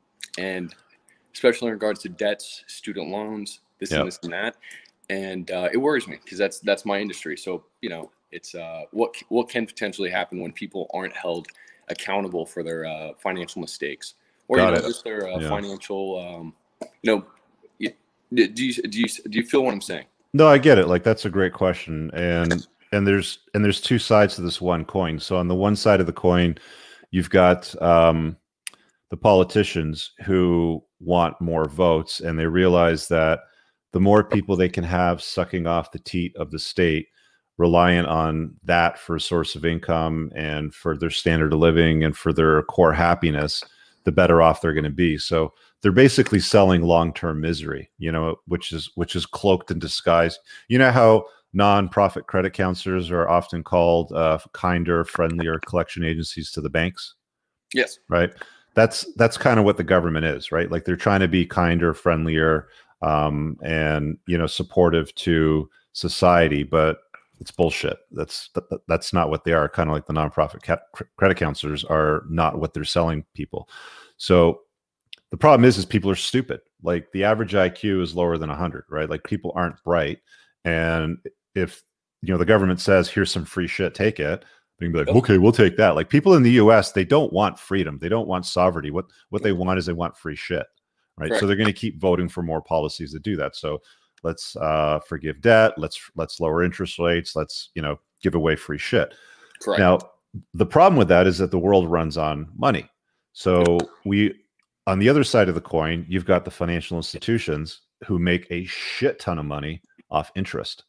And especially in regards to debts, student loans, this Yep. and this and that. And uh, it worries me because that's that's my industry. So, you know, it's uh, what what can potentially happen when people aren't held accountable for their uh, financial mistakes or, Got you know, it. just their uh, Yeah. financial, um, you know, you- do you, do you, do you feel what I'm saying? No, I get it. Like, that's a great question. And and there's and there's two sides to this one coin. So on the one side of the coin, you've got um, the politicians who want more votes, and they realize that the more people they can have sucking off the teat of the state, reliant on that for a source of income and for their standard of living and for their core happiness, the better off they're going to be. So they're basically selling long-term misery, you know, which is which is cloaked in disguise. You know how non-profit credit counselors are often called uh, kinder, friendlier collection agencies to the banks, Yes. right? That's that's kind of what the government is, right? Like, they're trying to be kinder, friendlier, um, and, you know, supportive to society, but it's bullshit. That's that, that's not what they are. Kind of like the nonprofit ca- credit counselors are not what they're selling people. So the problem is, is people are stupid. Like, the average I Q is lower than one hundred, right? Like, people aren't bright. And if, you know, the government says, here's some free shit, take it, they can be like, Yep. okay, we'll take that. Like, people in the U S, they don't want freedom. They don't want sovereignty. What what they want is they want free shit, right? Correct. So they're going to keep voting for more policies that do that. So let's uh, forgive debt. Let's let's lower interest rates. Let's, you know, give away free shit. Correct. Now, the problem with that is that the world runs on money. So we, on the other side of the coin, you've got the financial institutions who make a shit ton of money off interest.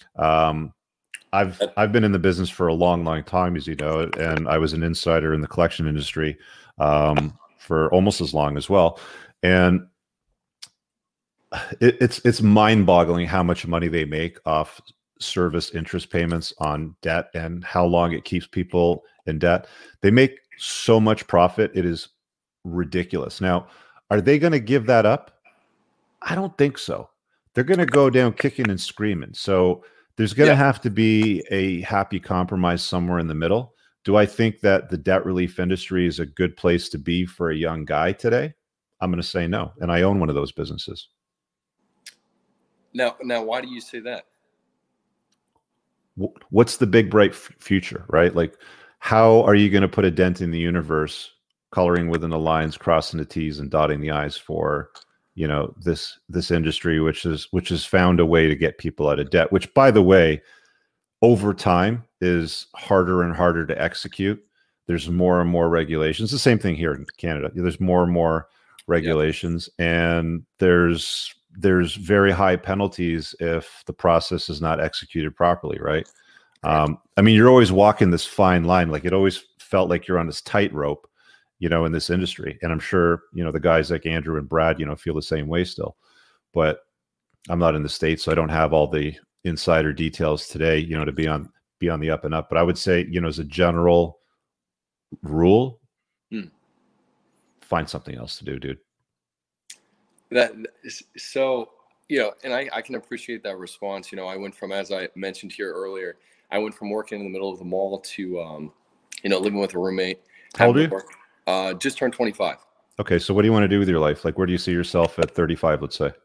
Um, I've I've been in the business for a long, long time, as you know, and I was an insider in the collection industry um, for almost as long as well. And it, it's it's mind-boggling how much money they make off service interest payments on debt and how long it keeps people in debt. They make so much profit, it is ridiculous. Now, are they going to give that up? I don't think so. They're going to go down kicking and screaming. So there's going to Yeah. have to be a happy compromise somewhere in the middle. Do I think that the debt relief industry is a good place to be for a young guy today? I'm going to say no. And I own one of those businesses. Now, now, why do you say that? Wh- What's the big bright f- future, right? Like, how are you going to put a dent in the universe, coloring within the lines, crossing the T's and dotting the I's for, you know, this this industry, which is which has found a way to get people out of debt, which, by the way, over time is harder and harder to execute. There's more and more regulations. The same thing here in Canada. There's more and more regulations, and there's there's very high penalties if the process is not executed properly, right? Um, I mean, you're always walking this fine line. Like, it always felt like you're on this tightrope, you know, in this industry. And I'm sure, you know, the guys like Andrew and Brad, you know, feel the same way still. But I'm not in the States, so I don't have all the insider details today, you know, to be on be on the up and up. But I would say, you know, as a general rule, Hmm. find something else to do, dude. That so, you know, and I, I can appreciate that response. You know, I went from, as I mentioned here earlier, I went from working in the middle of the mall to, um, you know, living with a roommate. How old are having you? to work- Uh, just turned twenty-five. Okay, so what do you want to do with your life? Like, where do you see yourself at thirty-five, let's say?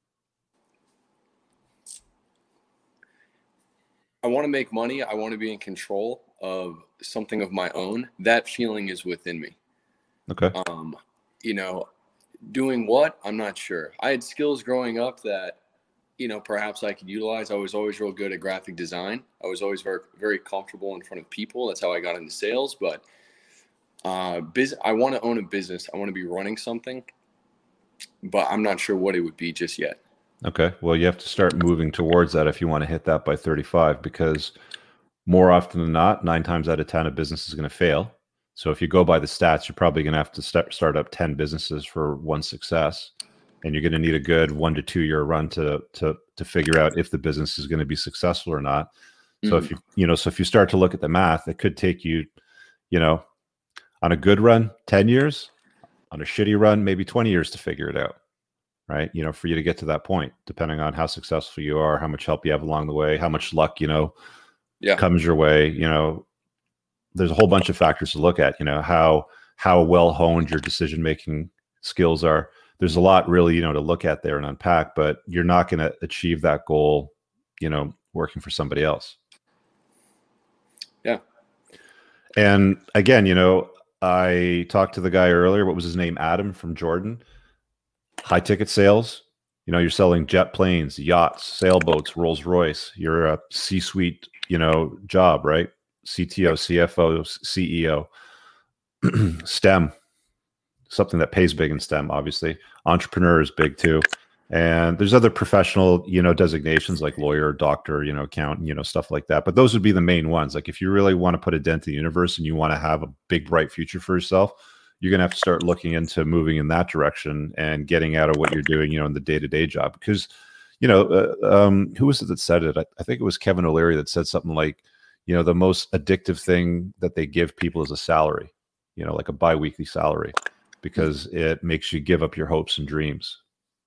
I want to make money. I want to be in control of something of my own. That feeling is within me. Okay. Um, you know, doing what? I'm not sure. I had skills growing up that, you know, perhaps I could utilize. I was always real good at graphic design. I was always very, very comfortable in front of people. That's how I got into sales. But uh, biz- I want to own a business. I want to be running something. but I'm not sure what it would be just yet. Okay. Well, you have to start moving towards that if you want to hit that by thirty-five, because more often than not, nine times out of ten, a business is going to fail. So if you go by the stats, you're probably going to have to start, start up ten businesses for one success. And you're going to need a good one to two year run to, to, to figure out if the business is going to be successful or not. So mm-hmm. if you, you know, so if you start to look at the math, it could take you, you know, on a good run, ten years, on a shitty run, maybe twenty years to figure it out. Right. You know, for you to get to that point, depending on how successful you are, how much help you have along the way, how much luck, you know, yeah. comes your way. You know, there's a whole bunch of factors to look at, you know, how, how well honed your decision-making skills are. There's a lot really, you know, to look at there and unpack, but you're not going to achieve that goal, you know, working for somebody else. Yeah. And again, you know, I talked to the guy earlier, what was his name? Adam from Jordan. High ticket sales, you know, you're selling jet planes, yachts, sailboats, Rolls Royce. You're a C-suite, you know, job, right? C T O, C F O, C E O, STEM, something that pays big in STEM, obviously. Entrepreneur is big too. And there's other professional, you know, designations like lawyer, doctor, you know, accountant, you know, stuff like that. But those would be the main ones. Like if you really want to put a dent in the universe and you want to have a big, bright future for yourself, you're going to have to start looking into moving in that direction and getting out of what you're doing, you know, in the day-to-day job. Because, you know, uh, um, who was it that said it? I, I think it was Kevin O'Leary that said something like, you know, the most addictive thing that they give people is a salary, you know, like a biweekly salary, because it makes you give up your hopes and dreams.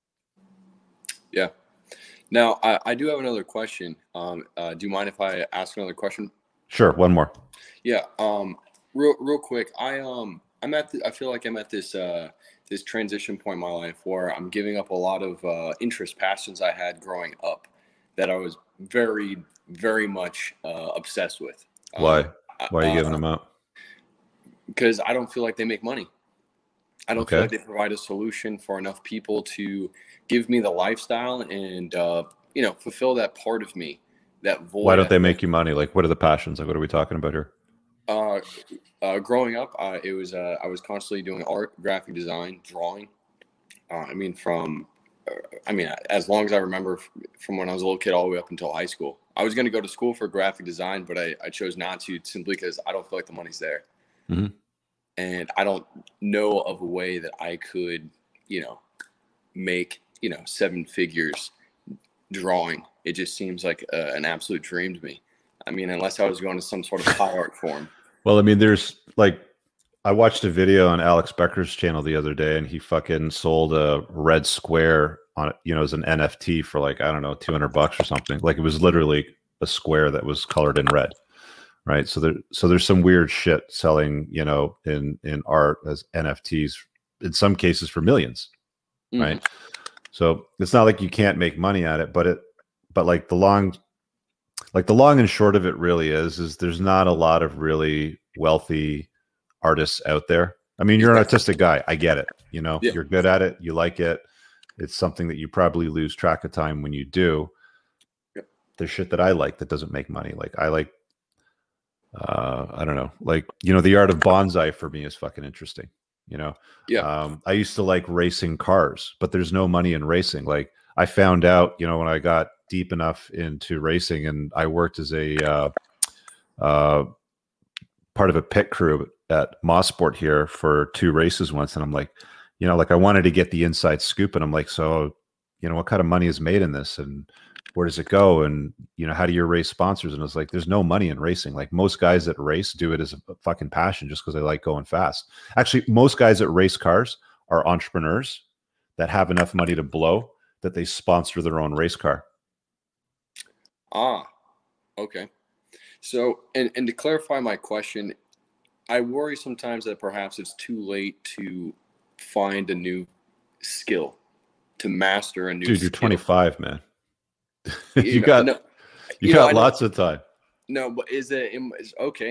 Yeah. Now, I, I do have another question. Um, uh, do you mind if I ask another question? Sure. One more. Yeah. Um, real, real quick. I, um, I'm at, the, I feel like I'm at this, uh, this transition point in my life where I'm giving up a lot of, uh, interest, passions I had growing up that I was very, very much, uh, obsessed with. Why? Um, Why are you uh, giving them up? Because I don't feel like they make money. I don't Okay. feel like they provide a solution for enough people to give me the lifestyle and, uh, you know, fulfill that part of me, that void. Why don't they make you money? Like, what are the passions? Like, what are we talking about here? Uh, uh, growing up, uh, it was uh, I was constantly doing art, graphic design, drawing. Uh, I mean, from uh, I mean, as long as I remember, from when I was a little kid all the way up until high school. I was going to go to school for graphic design, but I, I chose not to simply because I don't feel like the money's there, mm-hmm. and I don't know of a way that I could, you know, make you know seven figures drawing. It just seems like uh, an absolute dream to me. I mean, unless I was going to some sort of high art form. Well, I mean, there's like, I watched a video on Alex Becker's channel the other day, and he fucking sold a red square on it, you know, as an N F T for like, I don't know, two hundred bucks or something. Like it was literally a square that was colored in red. Right. So there, so there's some weird shit selling, you know, in, in art as N F Ts, in some cases for millions. Mm-hmm. Right. So it's not like you can't make money at it, but it, but like the long, like the long and short of it really is, is there's not a lot of really wealthy artists out there. I mean, you're an artistic guy. I get it. You know, yeah. You're good at it. You like it. It's something that you probably lose track of time when you do. Yeah. There's shit that I like that doesn't make money. Like I like, uh, I don't know, like, you know, the art of bonsai for me is fucking interesting. You know, yeah. Um, I used to like racing cars, but there's no money in racing. Like I found out, you know, when I got deep enough into racing and I worked as a uh, uh, part of a pit crew at Mossport here for two races once. And I'm like, you know, like I wanted to get the inside scoop, and I'm like, so, you know, what kind of money is made in this and where does it go? And, you know, how do you raise sponsors? And it's like, there's no money in racing. Like most guys that race do it as a fucking passion just because they like going fast. Actually, most guys that race cars are entrepreneurs that have enough money to blow that they sponsor their own race car. Ah, okay. So, and, and to clarify my question, I worry sometimes that perhaps it's too late to find a new skill, to master a new skill. Dude, you're twenty-five, man. you, you know, got no, you, you got know, lots of time. No, but is it is, okay?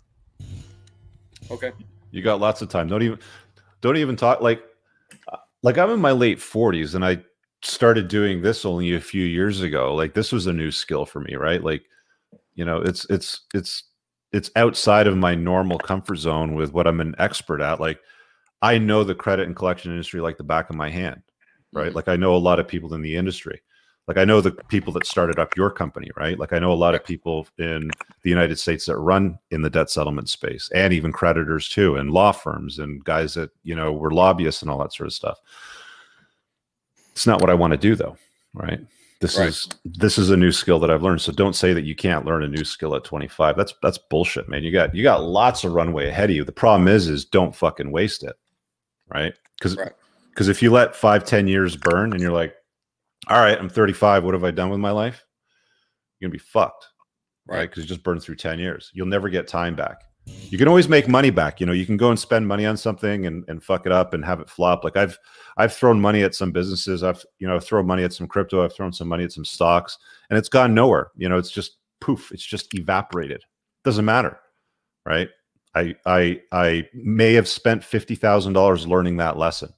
Okay. You got lots of time. Don't even don't even talk like like I'm in my late forties and I started doing this only a few years ago. Like this was a new skill for me, right? Like, you know, it's it's it's it's outside of my normal comfort zone with what I'm an expert at. Like I know the credit and collection industry like the back of my hand, right? Mm-hmm. Like I know a lot of people in the industry. Like I know the people that started up your company, right? Like I know a lot of people in the United States that run in the debt settlement space, and even creditors too, and law firms and guys that, you know, were lobbyists and all that sort of stuff. It's not what I want to do though, right? This right. is this is a new skill that I've learned. So don't say that you can't learn a new skill at twenty-five. That's that's bullshit, man. You got you got lots of runway ahead of you. The problem is is don't fucking waste it, right? Because because right. if you let five, ten years burn and you're like, all right, I'm thirty-five. What have I done with my life? You're gonna be fucked, right? Because you just burned through ten years. You'll never get time back. You can always make money back. You know, you can go and spend money on something and, and fuck it up and have it flop. Like I've I've thrown money at some businesses. I've you know I've thrown money at some crypto. I've thrown some money at some stocks, and it's gone nowhere. You know, it's just poof. It's just evaporated. Doesn't matter, right? I I I may have spent fifty thousand dollars learning that lesson.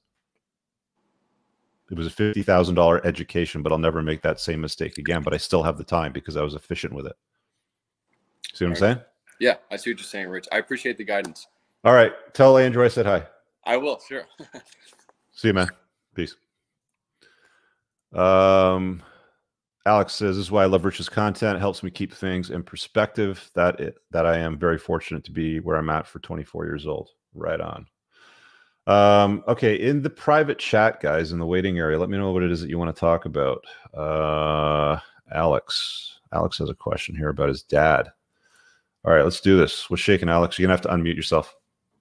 It was a fifty thousand dollar education, but I'll never make that same mistake again. But I still have the time because I was efficient with it. See what I'm saying? Yeah, I see what you're saying, Rich. I appreciate the guidance. All right. Tell Andrew I said hi. I will, sure. See you, man. Peace. Um, Alex says, this is why I love Rich's content. It helps me keep things in perspective. That it, that I am very fortunate to be where I'm at for twenty-four years old. Right on. Um, okay, in the private chat, guys, in the waiting area, let me know what it is that you want to talk about. Uh, Alex. Alex has a question here about his dad. All right, let's do this. What's shaking, Alex? You're going to have to unmute yourself.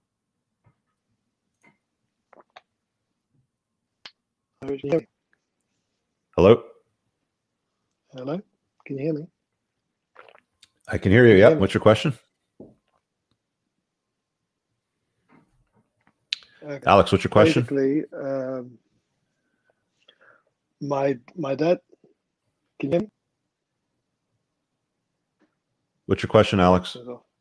Hello? Hello? Can you hear me? I can hear you, yeah. What's your question? Okay. Alex, what's your question? Basically, um, my, my dad, can you hear me? What's your question, Alex?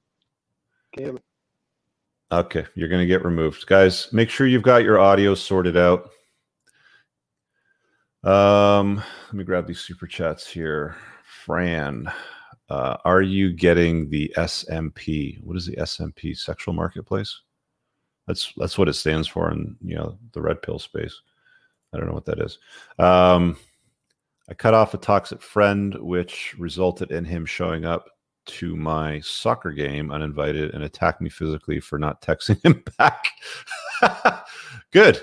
Okay, you're going to get removed. Guys, make sure you've got your audio sorted out. Um, let me grab these super chats here. Fran, uh, are you getting the S M P? What is the S M P? Sexual Marketplace? That's that's what it stands for in, you know, the red pill space. I don't know what that is. Um, I cut off a toxic friend, which resulted in him showing up to my soccer game uninvited and attacked me physically for not texting him back. Good.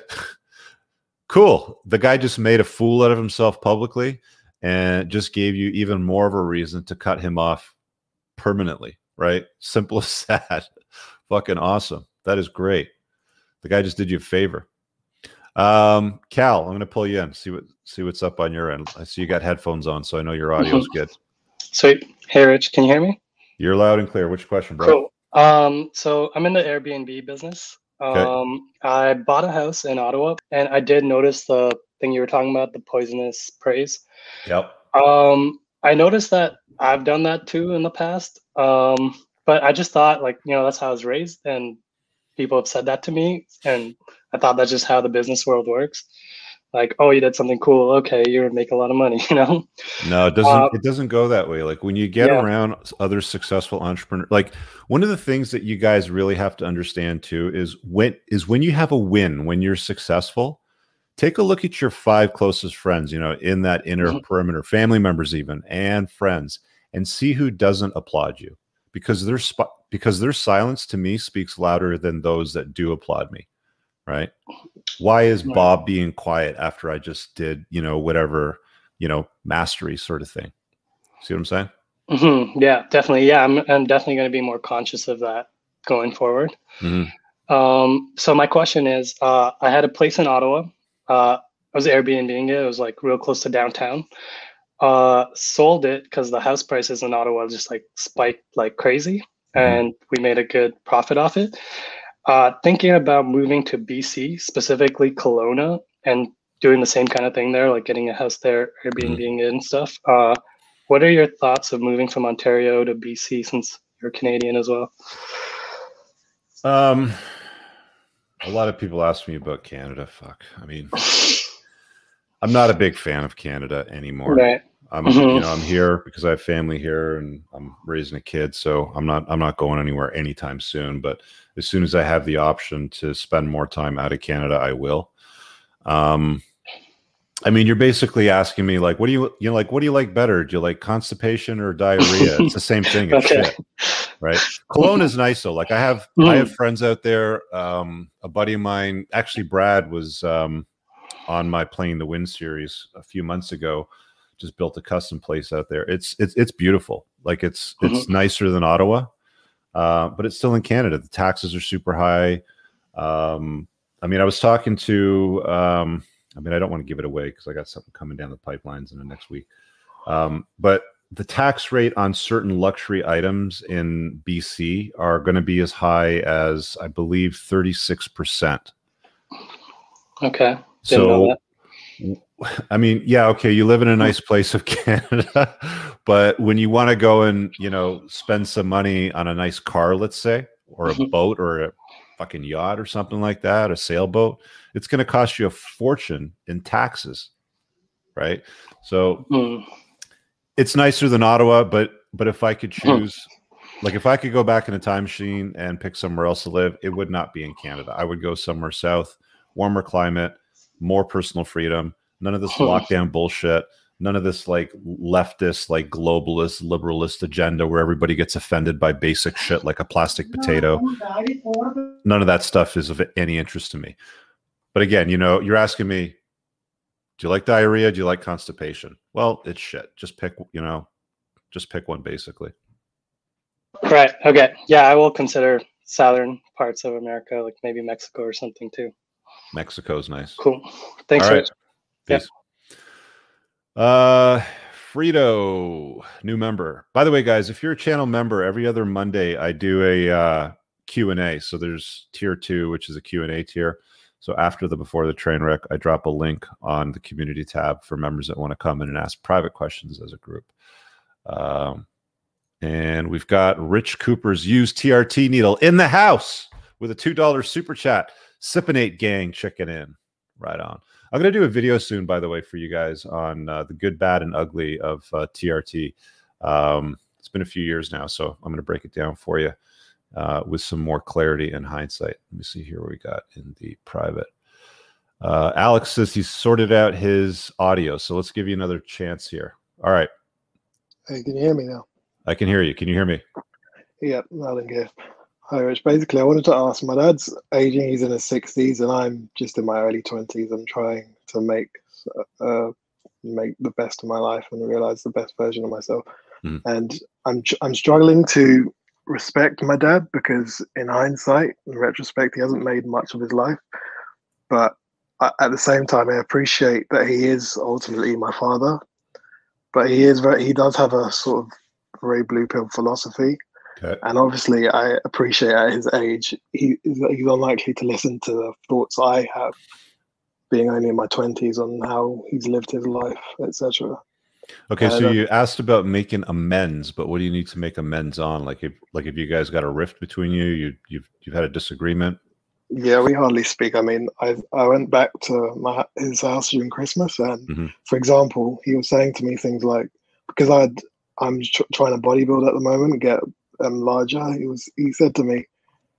Cool. The guy just made a fool out of himself publicly and just gave you even more of a reason to cut him off permanently, right? Simple as that. Fucking awesome. That is great. The guy just did you a favor. Um, Cal, I'm going to pull you in. See what see what's up on your end. I see you got headphones on, so I know your audio's good. Sweet. Hey, Rich, can you hear me? You're loud and clear. What's your question, bro? Cool. Um, so I'm in the Airbnb business. Um, okay. I bought a house in Ottawa, and I did notice the thing you were talking about, the poisonous praise. Yep. Um, I noticed that I've done that too in the past. Um, but I just thought, like, you know, that's how I was raised, and people have said that to me, and I thought that's just how the business world works. Like, oh, you did something cool. Okay, you're gonna make a lot of money, you know? No, it doesn't. Uh, it doesn't go that way. Like when you get yeah. around other successful entrepreneurs, like one of the things that you guys really have to understand too is when is when you have a win, when you're successful. Take a look at your five closest friends, you know, in that inner mm-hmm. perimeter, family members even, and friends, and see who doesn't applaud you, because their sp- because their silence to me speaks louder than those that do applaud me. Right? Why is Bob being quiet after I just did, you know, whatever, you know, mastery sort of thing? See what I'm saying? Mm-hmm. Yeah, definitely. Yeah, I'm, I'm definitely going to be more conscious of that going forward. Mm-hmm. Um, so my question is, uh, I had a place in Ottawa. Uh, I was Airbnb-ing it. It was like real close to downtown. Uh, sold it because the house prices in Ottawa just like spiked like crazy, mm-hmm. and we made a good profit off it. Uh, thinking about moving to B C, specifically Kelowna, and doing the same kind of thing there, like getting a house there, Airbnb-ing it and stuff. Uh, what are your thoughts of moving from Ontario to B C, since you're Canadian as well? Um, a lot of people ask me about Canada. Fuck. I mean, I'm not a big fan of Canada anymore. Right. I'm Mhm. you know I'm here because I have family here and I'm raising a kid, so I'm not I'm not going anywhere anytime soon. But as soon as I have the option to spend more time out of Canada, I will. Um, I mean, you're basically asking me like, what do you you know like what do you like better? Do you like constipation or diarrhea? It's the same thing. It's Okay. shit, right? Cologne is nice though. Like I have Mm. I have friends out there. Um, a buddy of mine, actually Brad, was um, on my Playing the Wind series a few months ago. Just built a custom place out there. It's it's it's beautiful. Like it's it's Mhm. nicer than Ottawa, uh, but it's still in Canada. The taxes are super high. Um, I mean, I was talking to. Um, I mean, I don't want to give it away because I got something coming down the pipelines in the next week. Um, but the tax rate on certain luxury items in B C are going to be as high as, I believe, thirty-six percent. Okay. Didn't know So, that. I mean, yeah, okay, you live in a nice place of Canada, but when you want to go and, you know, spend some money on a nice car, let's say, or a Mhm. boat or a fucking yacht or something like that, a sailboat, it's going to cost you a fortune in taxes, right? So Mm. it's nicer than Ottawa, but but if I could choose, like if I could go back in a time machine and pick somewhere else to live, it would not be in Canada. I would go somewhere south, warmer climate, more personal freedom, none of this Hmm. lockdown bullshit, none of this like leftist, like globalist, liberalist agenda where everybody gets offended by basic shit like a plastic potato. None of that stuff is of any interest to me. But again, you know, you're asking me, do you like diarrhea? Do you like constipation? Well, it's shit. Just pick, you know, just pick one basically. Right. Okay. Yeah, I will consider southern parts of America, like maybe Mexico or something too. Mexico's nice. Cool. Thanks, All right. Rich. Yep. Peace. Uh, Frito, new member. By the way, guys, if you're a channel member, every other Monday I do a uh, Q and A. So there's tier two, which is a Q and A tier. So after the Before the Train Wreck, I drop a link on the community tab for members that want to come in and ask private questions as a group. Um, and we've got Rich Cooper's used T R T needle in the house with a two dollar super chat. Sipinate gang chicken in. Right on. I'm going to do a video soon, by the way, for you guys on uh, the good, bad, and ugly of uh, T R T. Um, it's been a few years now, so I'm going to break it down for you uh, with some more clarity and hindsight. Let me see here what we got in the private. Uh, Alex says he's sorted out his audio, so let's give you another chance here. All right. Hey, can you hear me now? I can hear you. Can you hear me? Yeah, loud and clear. Hi, Rich. Basically, I wanted to ask, my dad's aging, he's in his sixties, and I'm just in my early twenties. I'm trying to make uh, make the best of my life and realize the best version of myself. Mhm. And I'm I'm struggling to respect my dad because, in hindsight, in retrospect, he hasn't made much of his life. But I, at the same time, I appreciate that he is ultimately my father. But he is very, he does have a sort of very blue pill philosophy. Okay. And obviously, I appreciate at his age, he, he's unlikely to listen to the thoughts I have, being only in my twenties, on how he's lived his life, et cetera. Okay, Uh, so you asked about making amends, but what do you need to make amends on? Like if like if you guys got a rift between you, you you've you've had a disagreement. Yeah, we hardly speak. I mean, I I went back to my his house during Christmas, and Mhm. for example, he was saying to me things like, because I'd I'm tr- trying to bodybuild at the moment, get um, larger. He was he said to me,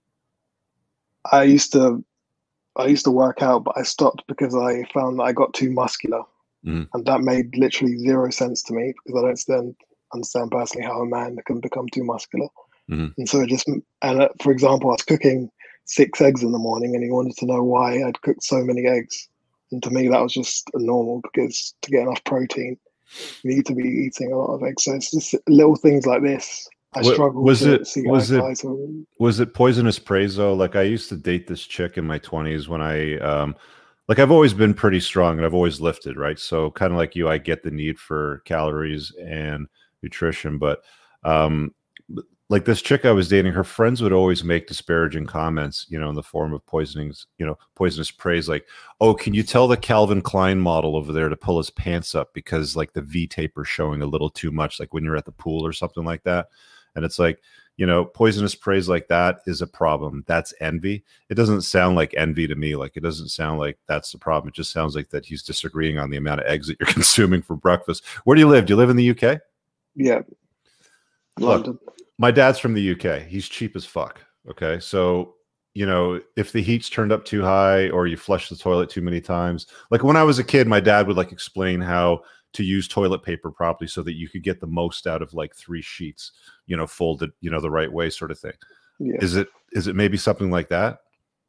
I used to I used to work out, but I stopped because I found that I got too muscular, Mhm. and that made literally zero sense to me because I don't stand, understand personally how a man can become too muscular. Mhm. And so it just and uh, for example, I was cooking six eggs in the morning, and he wanted to know why I'd cooked so many eggs. And to me, that was just normal because to get enough protein, you need to be eating a lot of eggs. So it's just little things like this. I Wa- struggle was to it- see was eye it- to eye to. Was it poisonous praise though? Like I used to date this chick in my twenties when I um like I've always been pretty strong and I've always lifted, right? So kind of like you, I get the need for calories and nutrition, but um like this chick I was dating, her friends would always make disparaging comments, you know, in the form of poisonings, you know, poisonous praise, like, oh, can you tell the Calvin Klein model over there to pull his pants up because like the V taper showing a little too much, like when you're at the pool or something like that. And it's like, you know, poisonous praise like that is a problem. That's envy. It doesn't sound like envy to me. Like, it doesn't sound like that's the problem. It just sounds like that he's disagreeing on the amount of eggs that you're consuming for breakfast. Where do you live? Do you live in the U K? Yeah. London. Look, my dad's from the U K. He's cheap as fuck. Okay. So, you know, if the heat's turned up too high or you flush the toilet too many times, like when I was a kid, my dad would like explain how to use toilet paper properly so that you could get the most out of like three sheets, you know, folded, you know, the right way, sort of thing. Yeah. Is it, is it maybe something like that?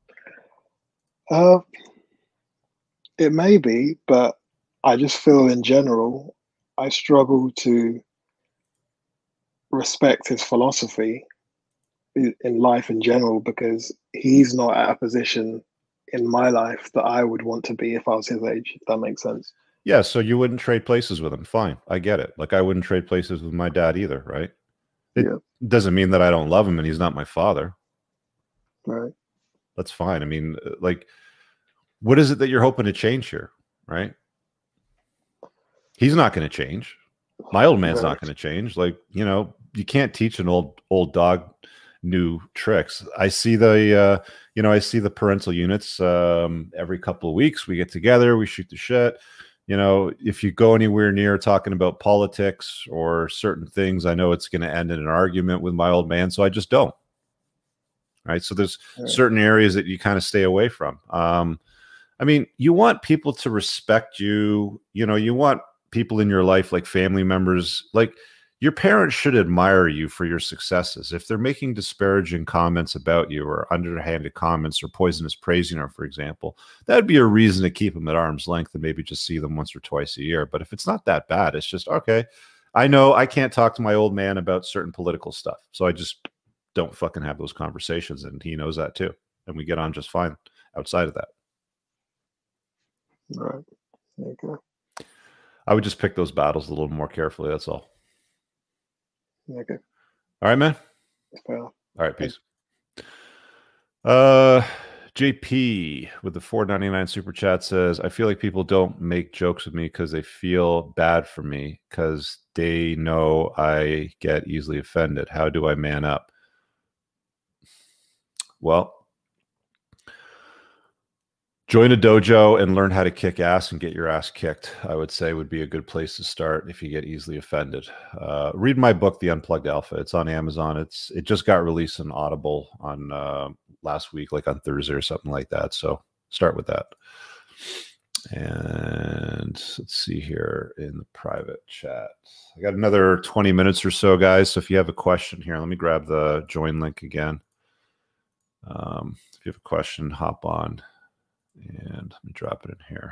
Uh, it may be, but I just feel in general, I struggle to respect his philosophy in life in general, because he's not at a position in my life that I would want to be if I was his age, if that makes sense. Yeah, so you wouldn't trade places with him. Fine, I get it. Like, I wouldn't trade places with my dad either, right? It yeah. doesn't mean that I don't love him and he's not my father. Right. That's fine. I mean, like, what is it that you're hoping to change here, right? He's not going to change. My old man's right. not going to change. Like, you know, you can't teach an old old dog new tricks. I see the, uh, you know, I see the parental units um, every couple of weeks. We get together, we shoot the shit. You know, if you go anywhere near talking about politics or certain things, I know it's going to end in an argument with my old man. So I just don't. Right. So there's right. certain areas that you kind of stay away from. Um, I mean, you want people to respect you. You know, you want people in your life, like family members, like your parents should admire you for your successes. If they're making disparaging comments about you or underhanded comments or poisonous praising them, for example, that'd be a reason to keep them at arm's length and maybe just see them once or twice a year. But if it's not that bad, it's just, okay, I know I can't talk to my old man about certain political stuff. So I just don't fucking have those conversations. And he knows that too. And we get on just fine outside of that. All right. Okay. I would just pick those battles a little more carefully. That's all. Okay. All right, man. Well, all right, peace. Uh, J P with the four ninety-nine super chat says, I feel like people don't make jokes with me because they feel bad for me because they know I get easily offended. How do I man up? Well, join a dojo and learn how to kick ass and get your ass kicked, I would say, would be a good place to start if you get easily offended. Uh, read my book, The Unplugged Alpha. It's on Amazon. It's It just got released on Audible on uh, last week, like on Thursday or something like that. So start with that. And let's see here in the private chat. I got another twenty minutes or so, guys. So if you have a question here, let me grab the join link again. Um, if you have a question, hop on. And let me drop it in here.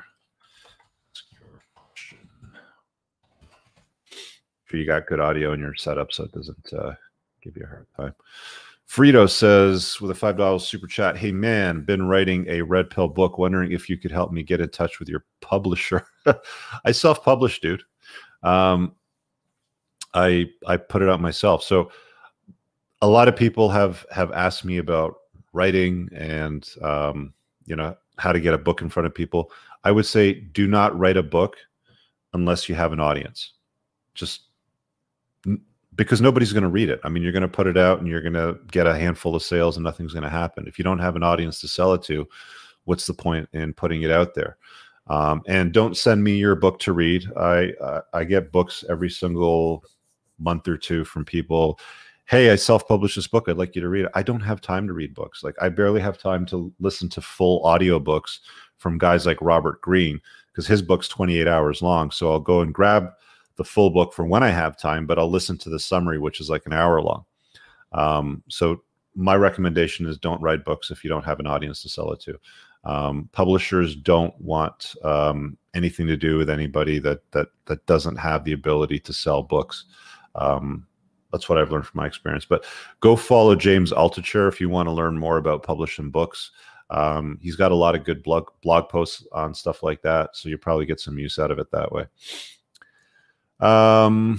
Sure you got good audio in your setup so it doesn't uh, give you a hard time. Frito says with a five dollar super chat, hey man, been writing a red pill book, wondering if you could help me get in touch with your publisher. I self-published, dude. Um, I I put it out myself. So a lot of people have have asked me about writing and um, you know, how to get a book in front of people. I would say do not write a book unless you have an audience. Just because nobody's going to read it. I mean, you're going to put it out and you're going to get a handful of sales and nothing's going to happen. If you don't have an audience to sell it to, what's the point in putting it out there? Um, and don't send me your book to read. I, uh, I get books every single month or two from people. Hey, I self-published this book. I'd like you to read it. I don't have time to read books. Like I barely have time to listen to full audiobooks from guys like Robert Greene because his book's twenty-eight hours long. So I'll go and grab the full book for when I have time, but I'll listen to the summary, which is like an hour long. Um, so my recommendation is don't write books if you don't have an audience to sell it to. Um, publishers don't want um, anything to do with anybody that that that doesn't have the ability to sell books. Um, That's what I've learned from my experience. But go follow James Altucher if you want to learn more about publishing books. Um, he's got a lot of good blog blog posts on stuff like that, so you'll probably get some use out of it that way. Um,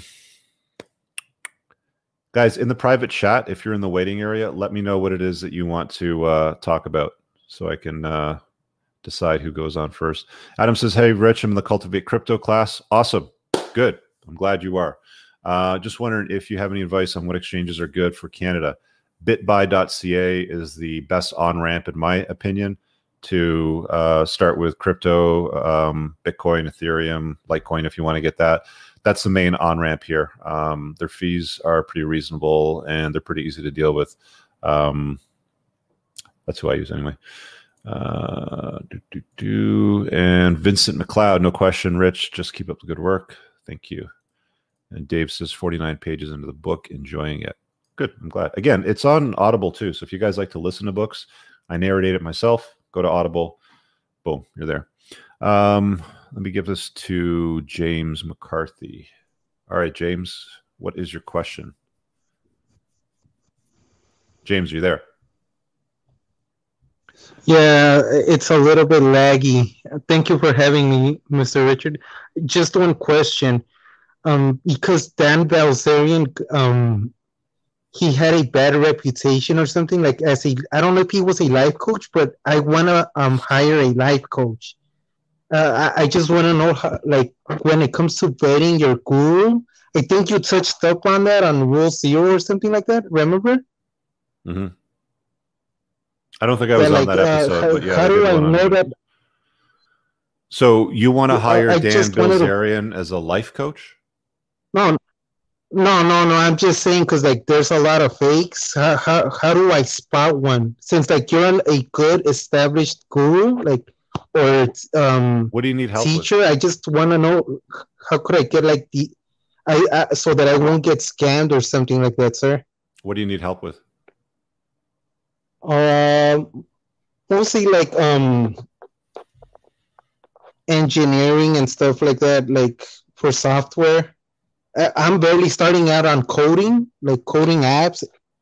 guys, in the private chat, if you're in the waiting area, let me know what it is that you want to uh, talk about so I can uh, decide who goes on first. Adam says, hey, Rich, I'm in the Cultivate Crypto class. Awesome. Good. I'm glad you are. Uh, just wondering if you have any advice on what exchanges are good for Canada. bitbuy dot c a is the best on-ramp, in my opinion, to uh, start with crypto, um, Bitcoin, Ethereum, Litecoin, if you want to get that. That's the main on-ramp here. Um, their fees are pretty reasonable, and they're pretty easy to deal with. Um, that's who I use anyway. Uh, do, do, do. And Vincent McLeod, no question, Rich, just keep up the good work. Thank you. And Dave says forty-nine pages into the book, enjoying it. Good, I'm glad. Again, it's on Audible too, so if you guys like to listen to books, I narrate it myself. Go to Audible. Boom, you're there. Um, let me give this to James McCarthy. All right, James, what is your question? James, are you there? Yeah, it's a little bit laggy. Thank you for having me, Mister Richard. Just one question. Um, because Dan Bilzerian, um, he had a bad reputation or something, like as a, I don't know if he was a life coach, but I want to um, hire a life coach. Uh, I, I just want to know, how, like, when it comes to vetting your guru, I think you touched up on that on Rule Zero or something like that, remember? Mm-hmm. I don't think I was yeah, on like, that episode, uh, how, but yeah. How do I know on. that? So you want to hire I, I Dan Bilzerian to... as a life coach? No, no, no, no. I'm just saying because like there's a lot of fakes. How, how how do I spot one? Since like you're an, a good established guru, like or um, what do you need help teacher? with? I just want to know how could I get like the, I, I so that I won't get scammed or something like that, sir. What do you need help with? Um, mostly like um, engineering and stuff like that, like for software. I'm barely starting out on coding, like coding apps.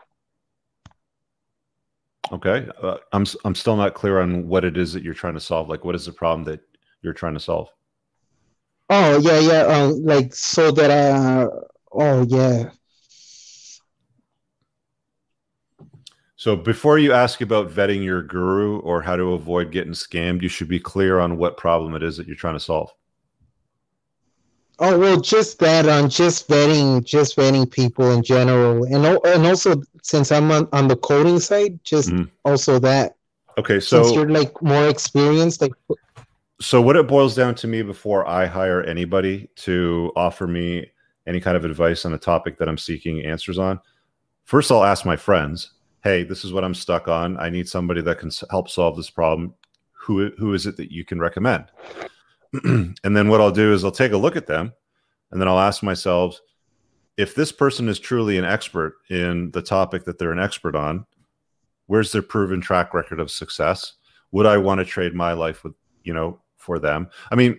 Okay, uh, I'm I'm still not clear on what it is that you're trying to solve. Like, what is the problem that you're trying to solve? Oh yeah, yeah. Um, like so that. Uh, oh yeah. So before you ask about vetting your guru or how to avoid getting scammed, you should be clear on what problem it is that you're trying to solve. Oh well, just that on just vetting, just vetting people in general, and and also since I'm on, on the coding side, just mm-hmm. also that. Okay, so since you're like more experienced, like. So what it boils down to me before I hire anybody to offer me any kind of advice on a topic that I'm seeking answers on, first I'll ask my friends, hey, this is what I'm stuck on. I need somebody that can help solve this problem. Who who is it that you can recommend? And then what I'll do is I'll take a look at them, and then I'll ask myself, if this person is truly an expert in the topic that they're an expert on, where's their proven track record of success? Would I want to trade my life with, you know, for them? I mean,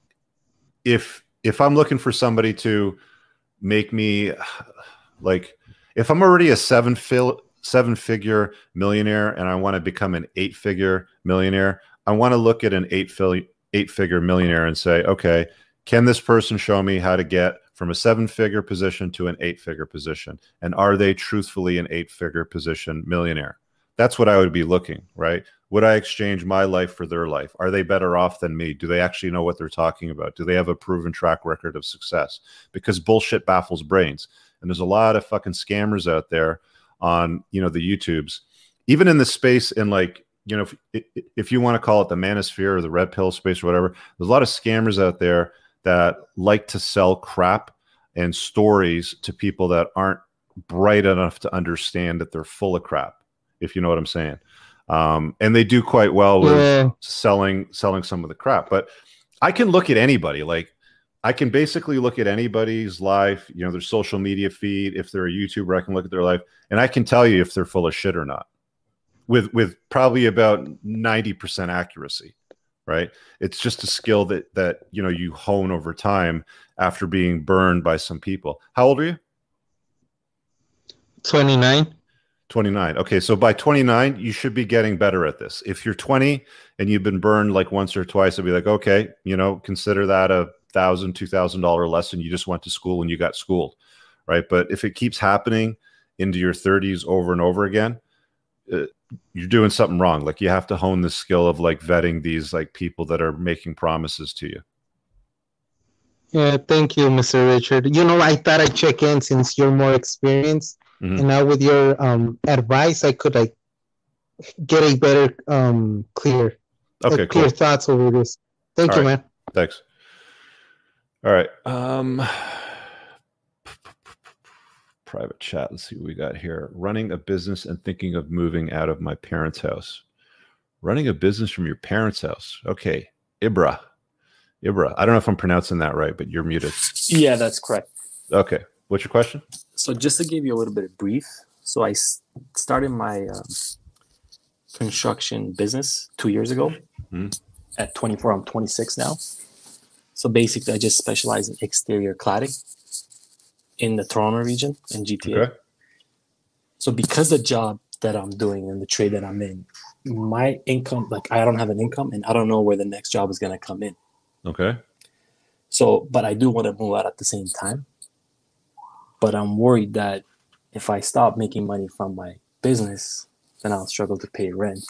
if if I'm looking for somebody to make me, like, if I'm already a seven fil seven figure millionaire and I want to become an eight figure millionaire, I want to look at an eight fil eight figure millionaire and say, okay, can this person show me how to get from a seven figure position to an eight figure position? And are they truthfully an eight figure position millionaire? That's what I would be looking, right? Would I exchange my life for their life? Are they better off than me? Do they actually know what they're talking about? Do they have a proven track record of success? Because bullshit baffles brains. And there's a lot of fucking scammers out there on, you know, the YouTubes, even in the space in, like, you know, if, if you want to call it the manosphere or the red pill space or whatever, there's a lot of scammers out there that like to sell crap and stories to people that aren't bright enough to understand that they're full of crap, if you know what I'm saying. Um, and they do quite well with yeah. selling selling some of the crap. But I can look at anybody. Like, I can basically look at anybody's life, you know, their social media feed. If they're a YouTuber, I can look at their life, and I can tell you if they're full of shit or not, with with probably about ninety percent accuracy, right? It's just a skill that that you know you hone over time after being burned by some people. How old are you? twenty-nine. twenty-nine. Okay, so by twenty-nine, you should be getting better at this. If you're twenty and you've been burned like once or twice, I'd be like, okay, you know, consider that a thousand, two thousand dollar lesson. You just went to school and you got schooled, right? But if it keeps happening into your thirties over and over again, uh, you're doing something wrong. Like, you have to hone the skill of like vetting these like people that are making promises to you. Yeah, thank you, Mister Richard. You know, I thought I'd check in since you're more experienced, Mhm. and now with your um advice, I could like get a better um clear, Okay, like, clear cool. thoughts over this. Thank All you, right. man. Thanks. All right. Um, private chat. Let's see what we got here. Running a business and thinking of moving out of my parents' house. Running a business from your parents' house. Okay. Ibra. Ibra. I don't know if I'm pronouncing that right, but you're muted. Yeah, that's correct. Okay. What's your question? So just to give you a little bit of brief, so I s- started my um, construction business two years ago. Mhm. At twenty-four, I'm twenty-six now. So basically, I just specialize in exterior cladding in the Toronto region and G T A. Okay. So because the job that I'm doing and the trade that I'm in, my income, like I don't have an income and I don't know where the next job is going to come in. Okay. So, but I do want to move out at the same time. But I'm worried that if I stop making money from my business, then I'll struggle to pay rent.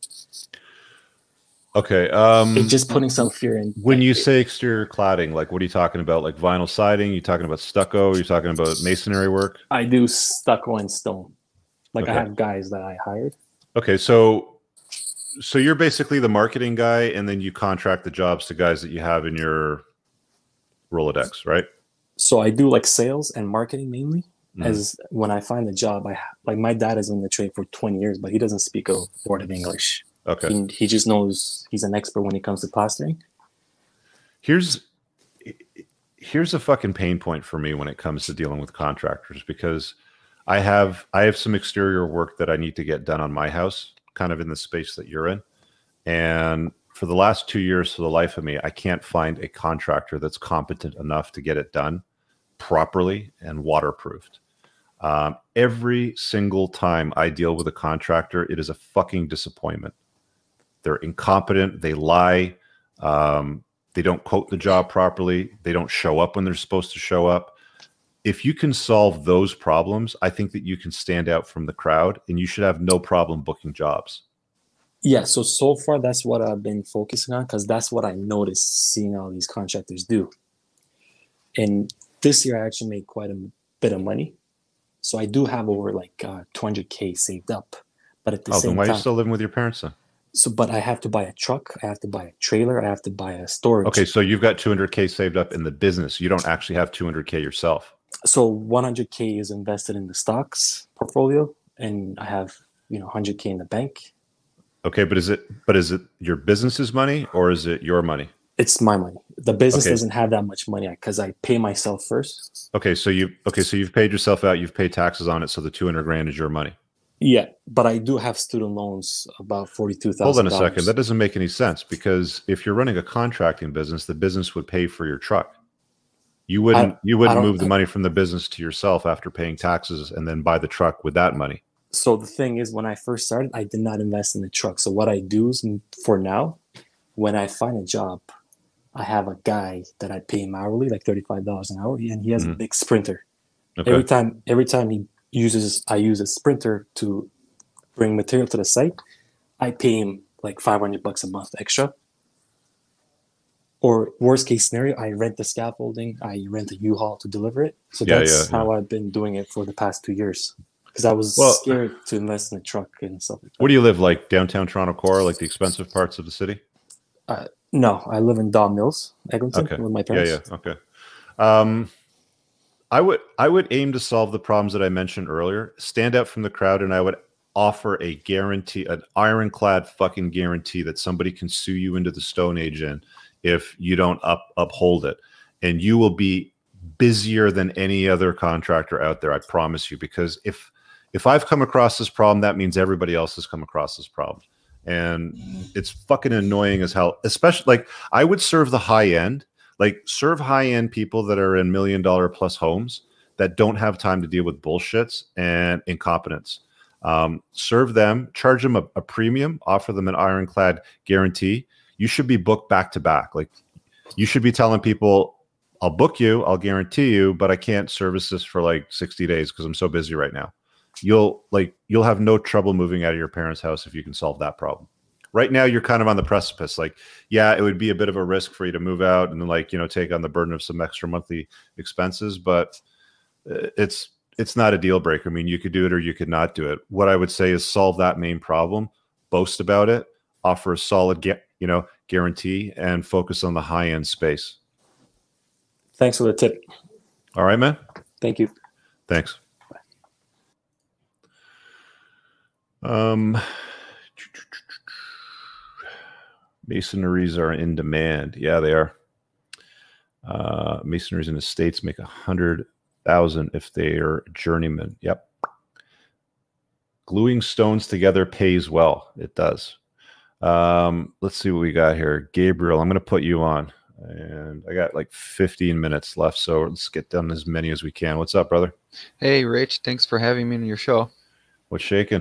Okay. Um, It's just putting some fear in. when you say exterior cladding, like what are you talking about? Like vinyl siding? You talking about stucco? You talking about masonry work? I do stucco and stone. Like Okay. I have guys that I hired. Okay, so so you're basically the marketing guy, and then you contract the jobs to guys that you have in your Rolodex, right? So I do like sales and marketing mainly. Mhm. As when I find a job, I ha- like my dad is in the trade for twenty years, but he doesn't speak a word of English. Okay. He, he just knows he's an expert when it comes to plastering. Here's here's a fucking pain point for me when it comes to dealing with contractors, because I have I have some exterior work that I need to get done on my house, kind of in the space that you're in. And for the last two years, for the life of me, I can't find a contractor that's competent enough to get it done properly and waterproofed. Um, every single time I deal with a contractor, it is a fucking disappointment. They're incompetent. They lie. Um, they don't quote the job properly. They don't show up when they're supposed to show up. If you can solve those problems, I think that you can stand out from the crowd, and you should have no problem booking jobs. Yeah, so so far that's what I've been focusing on because that's what I noticed seeing all these contractors do. And this year I actually made quite a bit of money. So I do have over like uh, two hundred K saved up. But at the Oh, same then why are time, you still living with your parents then? so but I have to buy a truck, I have to buy a trailer, I have to buy a storage. Okay, so you've got two hundred K saved up in the business. You don't actually have two hundred K yourself. So one hundred K is invested in the stocks portfolio, and I have, you know, one hundred K in the bank. Okay, but is it but is it your business's money or is it your money? It's my money. The business Okay. doesn't have that much money because I pay myself first. Okay, so you okay, so you've paid yourself out, you've paid taxes on it, so the two hundred grand is your money. Yeah, but I do have student loans about forty-two thousand. Hold on a second. That doesn't make any sense, because if you're running a contracting business, the business would pay for your truck. You wouldn't I- you I wouldn't don't- move the money from the business to yourself after paying taxes and then buy the truck with that money. So the thing is, when I first started, I did not invest in the truck. So what I do is, for now, when I find a job, I have a guy that I pay him hourly, like thirty-five dollars an hour, and he has a Mhm. big Sprinter. Okay. Every time, every time he uses, I use a Sprinter to bring material to the site. I pay him like five hundred bucks a month extra. Or worst case scenario, I rent the scaffolding, I rent a U-Haul to deliver it. So Yeah, that's yeah, how I've been doing it for the past two years. Because I was Well- scared to invest in a truck and stuff like that. Where do you live? Like downtown Toronto core, like the expensive parts of the city? No, I live in Daw Mills, Eglinton, Okay. with my Yeah, parents. yeah. Okay. Um, I would I would aim to solve the problems that I mentioned earlier. Stand out from the crowd, and I would offer a guarantee, an ironclad fucking guarantee that somebody can sue you into the Stone Age in if you don't up uphold it, and you will be busier than any other contractor out there. I promise you, because if if I've come across this problem, that means everybody else has come across this problem. And it's fucking annoying as hell. Especially, like, I would serve the high end, like serve high end people that are in million dollar plus homes that don't have time to deal with bullshits and incompetence. Um, serve them, charge them a, a premium, offer them an ironclad guarantee. You should be booked back to back. Like, you should be telling people, I'll book you, I'll guarantee you, but I can't service this for like sixty days because I'm so busy right now. You'll like you'll have no trouble moving out of your parents' house if you can solve that problem. right now you're kind of on the precipice. Like, yeah, it would be a bit of a risk for you to move out and then, like, you know, take on the burden of some extra monthly expenses, but it's it's not a deal breaker. I mean, you could do it or you could not do it. What I would say is solve that main problem, boast about it, offer a solid, you know, guarantee, and focus on the high end space. Thanks for the tip. All right, man. Thank you. Thanks. Um, masonries are in demand. Yeah, they are. Uh, masonries in the States make a hundred thousand if they are journeymen. Yep. Gluing stones together pays well. It does. Um, let's see what we got here. Gabriel, I'm going to put you on. And I got like fifteen minutes left, so let's get done as many as we can. What's up, brother? Hey, Rich. Thanks for having me on your show. What's shaking?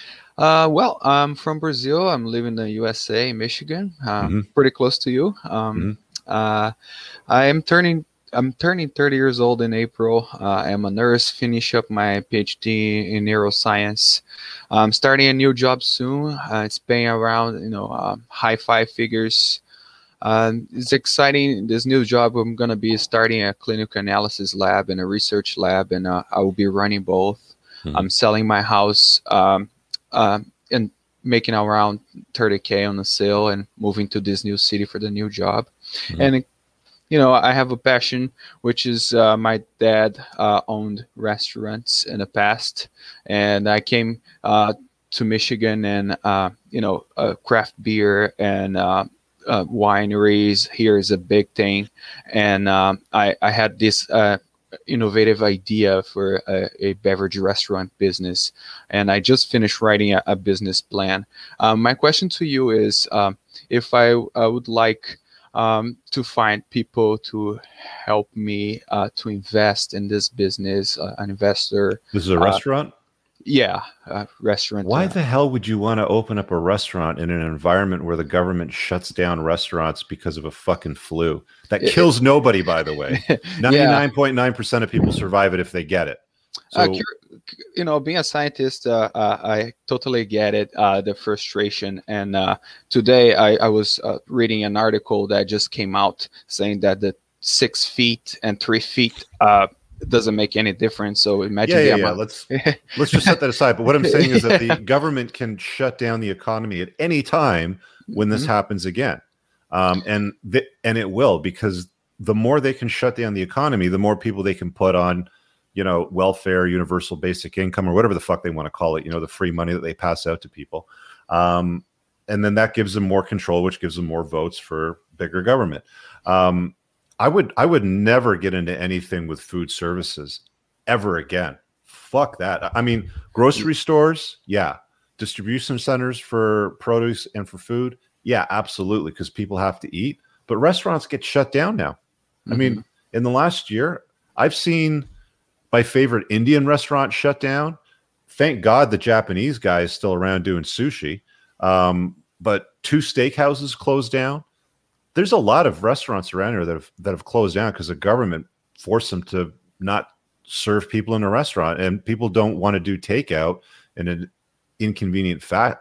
Uh, well, I'm from Brazil. I'm living in the U S A, Michigan, um, mm-hmm. pretty close to you. Um, mm-hmm. uh, I am turning. I'm turning thirty years old in April. Uh, I'm a nurse. Finish up my PhD in neuroscience. I'm starting a new job soon. Uh, it's paying around, you know, uh, high five figures. Uh, it's exciting. This new job, I'm going to be starting a clinical analysis lab and a research lab, and uh, I will be running both. Mm-hmm. I'm selling my house um, uh, and making around thirty K on the sale and moving to this new city for the new job. Mm-hmm. And, you know, I have a passion, which is uh, my dad uh, owned restaurants in the past, and I came uh, to Michigan and, uh, you know, uh, craft beer and uh, Uh, wineries here is a big thing, and um, I, I had this uh, innovative idea for a, a beverage restaurant business, and I just finished writing a, a business plan. Um, my question to you is, um, if I, I would like um, to find people to help me uh, to invest in this business, uh, an investor. This is a uh, restaurant? Yeah, a restaurant. Why uh, the hell would you want to open up a restaurant in an environment where the government shuts down restaurants because of a fucking flu? That kills nobody, by the way. ninety-nine point nine percent of people survive it if they get it. So, uh, you know, being a scientist, uh, uh, I totally get it, uh, the frustration. And uh, today I, I was uh, reading an article that just came out saying that the six feet and three feet uh, doesn't make any difference. So imagine. Yeah, yeah, yeah. Let's let's just set that aside. But what I'm saying is that the government can shut down the economy at any time when this mm-hmm. happens again, um, and th- and it will, because the more they can shut down the economy, the more people they can put on, you know, welfare, universal basic income, or whatever the fuck they want to call it. You know, the free money that they pass out to people, um, and then that gives them more control, which gives them more votes for bigger government. Um, I would I would never get into anything with food services ever again. Fuck that. I mean, grocery stores, yeah. Distribution centers for produce and for food, yeah, absolutely, because people have to eat. But restaurants get shut down now. Mm-hmm. I mean, in the last year, I've seen my favorite Indian restaurant shut down. Thank God the Japanese guy is still around doing sushi. Um, but two steakhouses closed down. There's a lot of restaurants around here that have that have closed down because the government forced them to not serve people in a restaurant, and people don't want to do takeout in an inconvenient fact.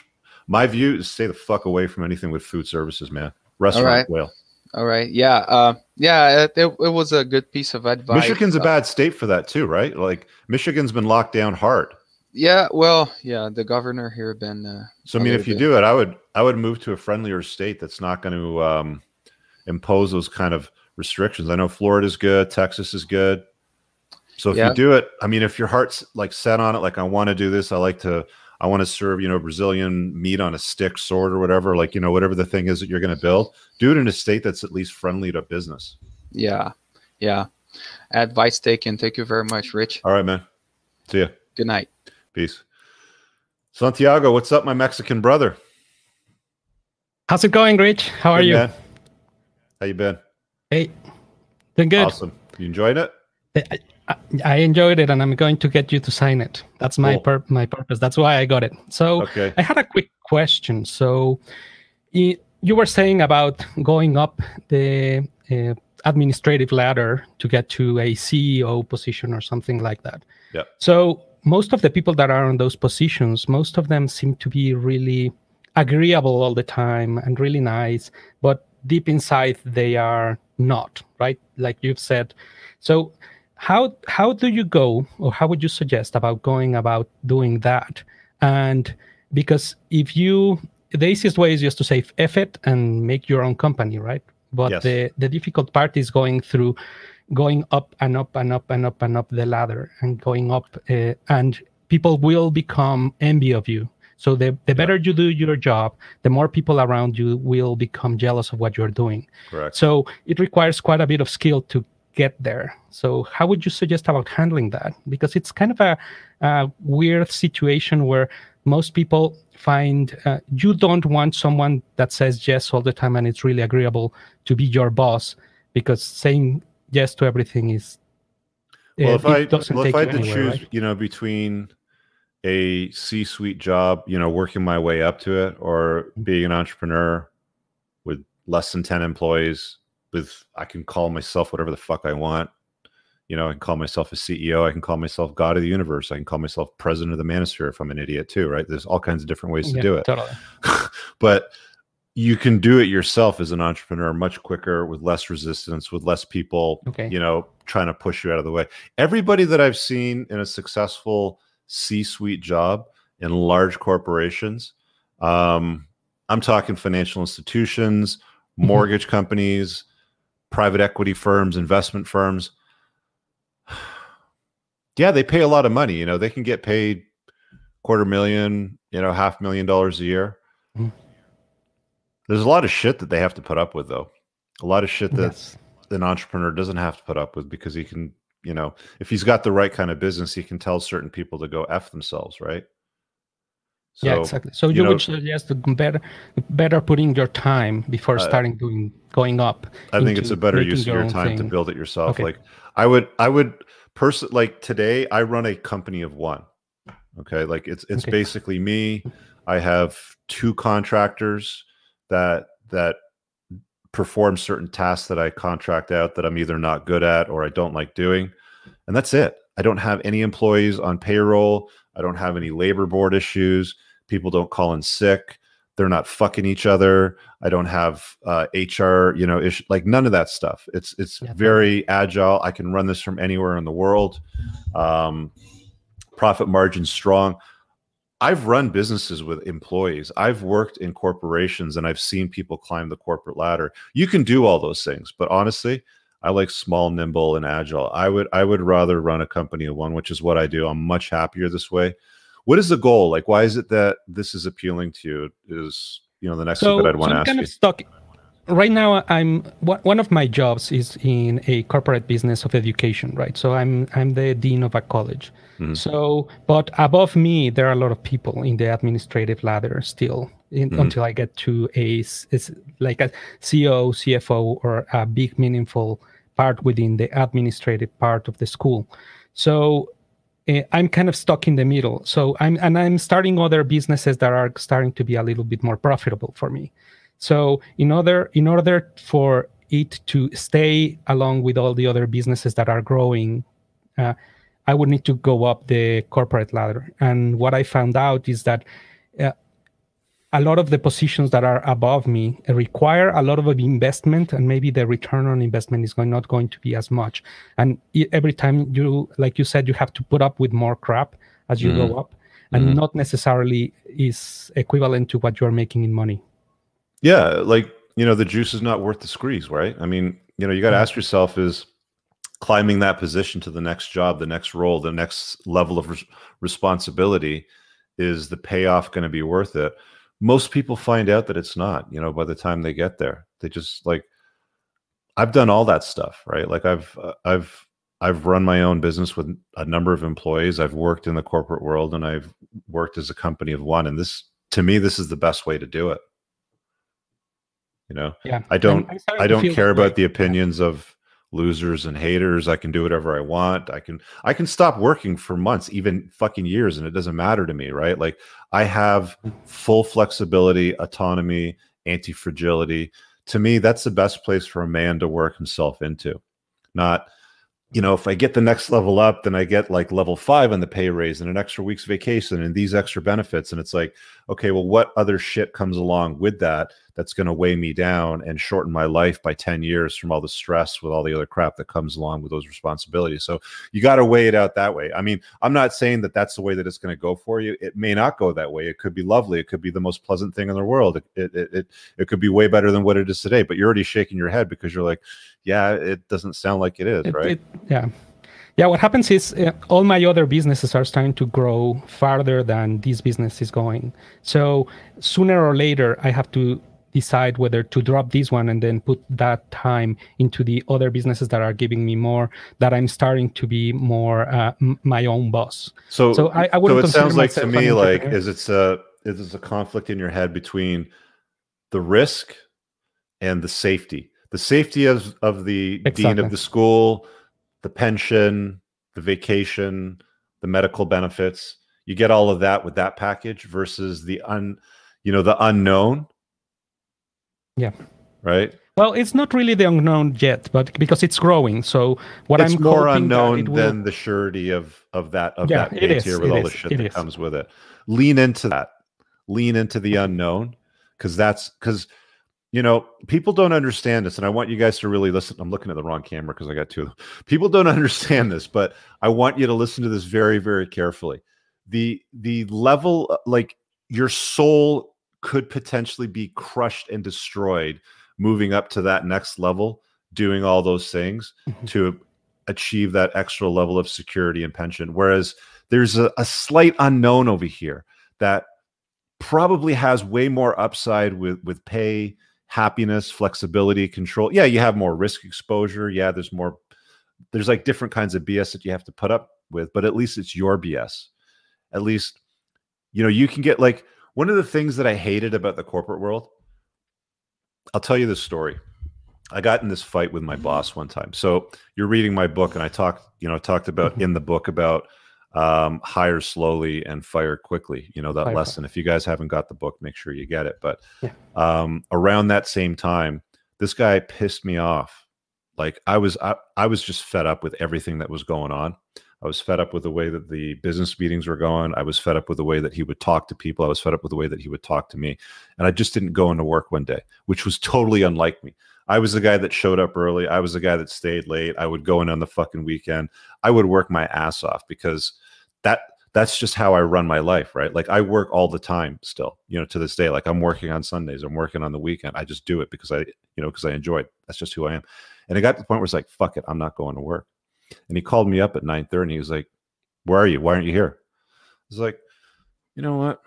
My view is stay the fuck away from anything with food services, man. Restaurant All right. whale. All right. Yeah. Uh, yeah. It, it was a good piece of advice. Michigan's a uh, bad state for that too, right? Like Michigan's been locked down hard. Yeah. Well, yeah. The governor here been. Uh, so I mean, if you bit. do it, I would I would move to a friendlier state that's not going to um, impose those kind of restrictions. I know Florida's good, Texas is good. So if yeah. you do it, I mean, if your heart's like set on it, like I want to do this, I like to, I want to serve, you know, Brazilian meat on a stick, sword, or whatever, like, you know, whatever the thing is that you're going to build, do it in a state that's at least friendly to business. Yeah. Yeah. Advice taken. Thank you very much, Rich. All right, man. See ya. Good night. Peace. Santiago, what's up, my Mexican brother? How's it going, Rich? How are good, you? Man. How you been? Hey, doing good. Awesome. You enjoyed it? I, I, I enjoyed it, and I'm going to get you to sign it. That's my cool. pur- my purpose. That's why I got it. So okay. I had a quick question. So it, you were saying about going up the uh, administrative ladder to get to a C E O position or something like that. Yeah. So most of the people that are on those positions, most of them seem to be really agreeable all the time and really nice, but deep inside they are not, right? Like you've said. So how how do you go, or how would you suggest about going about doing that? And because if you, the easiest way is just to say F it and make your own company, right? But Yes. the, the difficult part is going through, going up and up and up and up and up the ladder and going up, uh, and people will become envy of you. So the, the better you do your job, the more people around you will become jealous of what you're doing. Correct. So it requires quite a bit of skill to get there. So how would you suggest about handling that? Because it's kind of a, a weird situation where most people find uh, you don't want someone that says yes all the time and it's really agreeable to be your boss, because saying yes to everything is uh, Well, if it I doesn't well, if take I you had to anywhere, choose, right? you know, between a C-suite job, you know, working my way up to it, or being an entrepreneur with less than ten employees, with I can call myself whatever the fuck I want. You know, I can call myself a C E O. I can call myself God of the universe. I can call myself president of the manosphere if I'm an idiot too, right? There's all kinds of different ways to Yeah, do it. totally. But you can do it yourself as an entrepreneur much quicker, with less resistance, with less people, Okay. you know, trying to push you out of the way. Everybody that I've seen in a successful C-suite job in large corporations, um, I'm talking financial institutions, mortgage companies, private equity firms, investment firms. Yeah, they pay a lot of money. You know, they can get paid quarter million, you know, half million dollars a year. Mhm. There's a lot of shit that they have to put up with, though. A lot of shit that Yes. an entrepreneur doesn't have to put up with, because he can, you know, if he's got the right kind of business, he can tell certain people to go F themselves, right? So, Yeah, exactly. So you, you know, would suggest the better, better putting your time before Uh, starting doing going up. I think it's into a better making use of your your own time to thing. build it yourself. Okay. Like I would, I would person like today, I run a company of one. Okay. Like it's, it's Okay. basically me. I have two contractors that, that perform certain tasks that I contract out that I'm either not good at or I don't like doing. And that's it. I don't have any employees on payroll. I don't have any labor board issues. People don't call in sick. They're not fucking each other. I don't have uh, H R, you know, issue, like none of that stuff. It's it's Yeah, very agile. I can run this from anywhere in the world. Um, profit margin strong. I've run businesses with employees. I've worked in corporations and I've seen people climb the corporate ladder. You can do all those things, but honestly, I like small, nimble, and agile. I would I would rather run a company of one, which is what I do. I'm much happier this way. What is the goal? Like, why is it that this is appealing to you? Is, you know, the next thing So, that I'd so want to I'm ask kind you. of stuck. Right now, I'm one one of my jobs is in a corporate business of education, right? So I'm I'm the dean of a college. Mhm. So, but above me, there are a lot of people in the administrative ladder still, in, Mhm. until I get to a s- is like a C O, C F O, or a big meaningful part within the administrative part of the school. So uh, I'm kind of stuck in the middle. So I'm and I'm starting other businesses that are starting to be a little bit more profitable for me. So in order in order for it to stay along with all the other businesses that are growing, uh, I would need to go up the corporate ladder. And what I found out is that uh, a lot of the positions that are above me require a lot of investment, and maybe the return on investment is going, not going to be as much. And e- every time you, like you said, you have to put up with more crap as you Mhm. go up, and Mhm. not necessarily is equivalent to what you're making in money. Yeah, like, you know, the juice is not worth the squeeze, right? I mean, you know, you got to ask yourself, is climbing that position to the next job, the next role, the next level of res- responsibility, is the payoff going to be worth it? Most people find out that it's not, you know, by the time they get there. They just, like, I've done all that stuff, right? Like I've, uh, I've, I've run my own business with a number of employees. I've worked in the corporate world, and I've worked as a company of one. And this, to me, this is the best way to do it. You know, Yeah, I don't, I'm- I'm starting I to don't feel care that way. about the opinions of losers and haters. I can do whatever I want. I can, I can stop working for months, even fucking years, and it doesn't matter to me, right? Like I have full flexibility, autonomy, anti-fragility. To me, that's the best place for a man to work himself into. Not you know, if I get the next level up, then I get like level five on the pay raise and an extra week's vacation and these extra benefits. And it's like, okay, well, what other shit comes along with that that's going to weigh me down and shorten my life by ten years from all the stress with all the other crap that comes along with those responsibilities? So you got to weigh it out that way. I mean, I'm not saying that that's the way that it's going to go for you. It may not go that way. It could be lovely. It could be the most pleasant thing in the world. It, it, it, it, it could be way better than what it is today, but you're already shaking your head because you're like, yeah, it doesn't sound like it is, it, right? It, yeah. Yeah, what happens is uh, all my other businesses are starting to grow farther than this business is going. So sooner or later, I have to decide whether to drop this one and then put that time into the other businesses that are giving me more, that I'm starting to be more uh, m- my own boss. So, so I, I wouldn't so it sounds like to myself an me like entrepreneur. is it's a is it's a conflict in your head between the risk and the safety. The safety of of the Exactly. dean of the school, the pension, the vacation, the medical benefits. You get all of that with that package versus the un, you know, the unknown. Yeah. Right. Well, it's not really the unknown yet, but because it's growing. So what It's I'm more hoping that unknown it will- than the surety of of that of Yeah, that it pay is, tier with it all the is, shit it that is. comes with it. Lean into that. Lean into the unknown, because that's because you know people don't understand this, and I want you guys to really listen. I'm looking at the wrong camera because I got two of them. People don't understand this, but I want you to listen to this very, very carefully. The the level, like your soul could potentially be crushed and destroyed moving up to that next level, doing all those things to achieve that extra level of security and pension. Whereas there's a, a slight unknown over here that probably has way more upside with, with pay, happiness, flexibility, control. Yeah, you have more risk exposure. Yeah, there's more, there's like different kinds of B S that you have to put up with, but at least it's your B S. At least, you know, you can get like, one of the things that I hated about the corporate world, I'll tell you this story. I got in this fight with my boss one time. So you're reading my book, and I talked, you know, talked about in the book about um, hire slowly and fire quickly. You know, that Fire lesson. If you guys haven't got the book, make sure you get it. But Yeah. um, around that same time, this guy pissed me off. Like I was, I, I was just fed up with everything that was going on. I was fed up with the way that the business meetings were going. I was fed up with the way that he would talk to people. I was fed up with the way that he would talk to me. And I just didn't go into work one day, which was totally unlike me. I was the guy that showed up early. I was the guy that stayed late. I would go in on the fucking weekend. I would work my ass off because that that's just how I run my life, right? Like I work all the time still, you know, to this day. Like I'm working on Sundays. I'm working on the weekend. I just do it because I, you know, because I enjoy it. That's just who I am. And it got to the point where it's like, fuck it, I'm not going to work. And he called me up at nine thirty and he was like, where are you? Why aren't you here? I was like, you know what?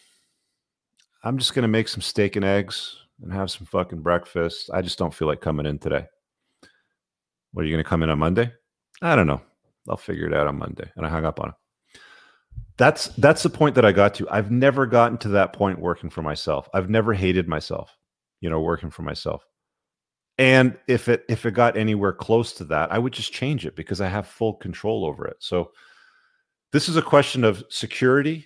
I'm just going to make some steak and eggs and have some fucking breakfast. I just don't feel like coming in today. What, are you going to come in on Monday? I don't know. I'll figure it out on Monday. And I hung up on him. That's that's the point that I got to. I've never gotten to that point working for myself. I've never hated myself, you know, working for myself. And if it if it got anywhere close to that, I would just change it because I have full control over it. So this is a question of security,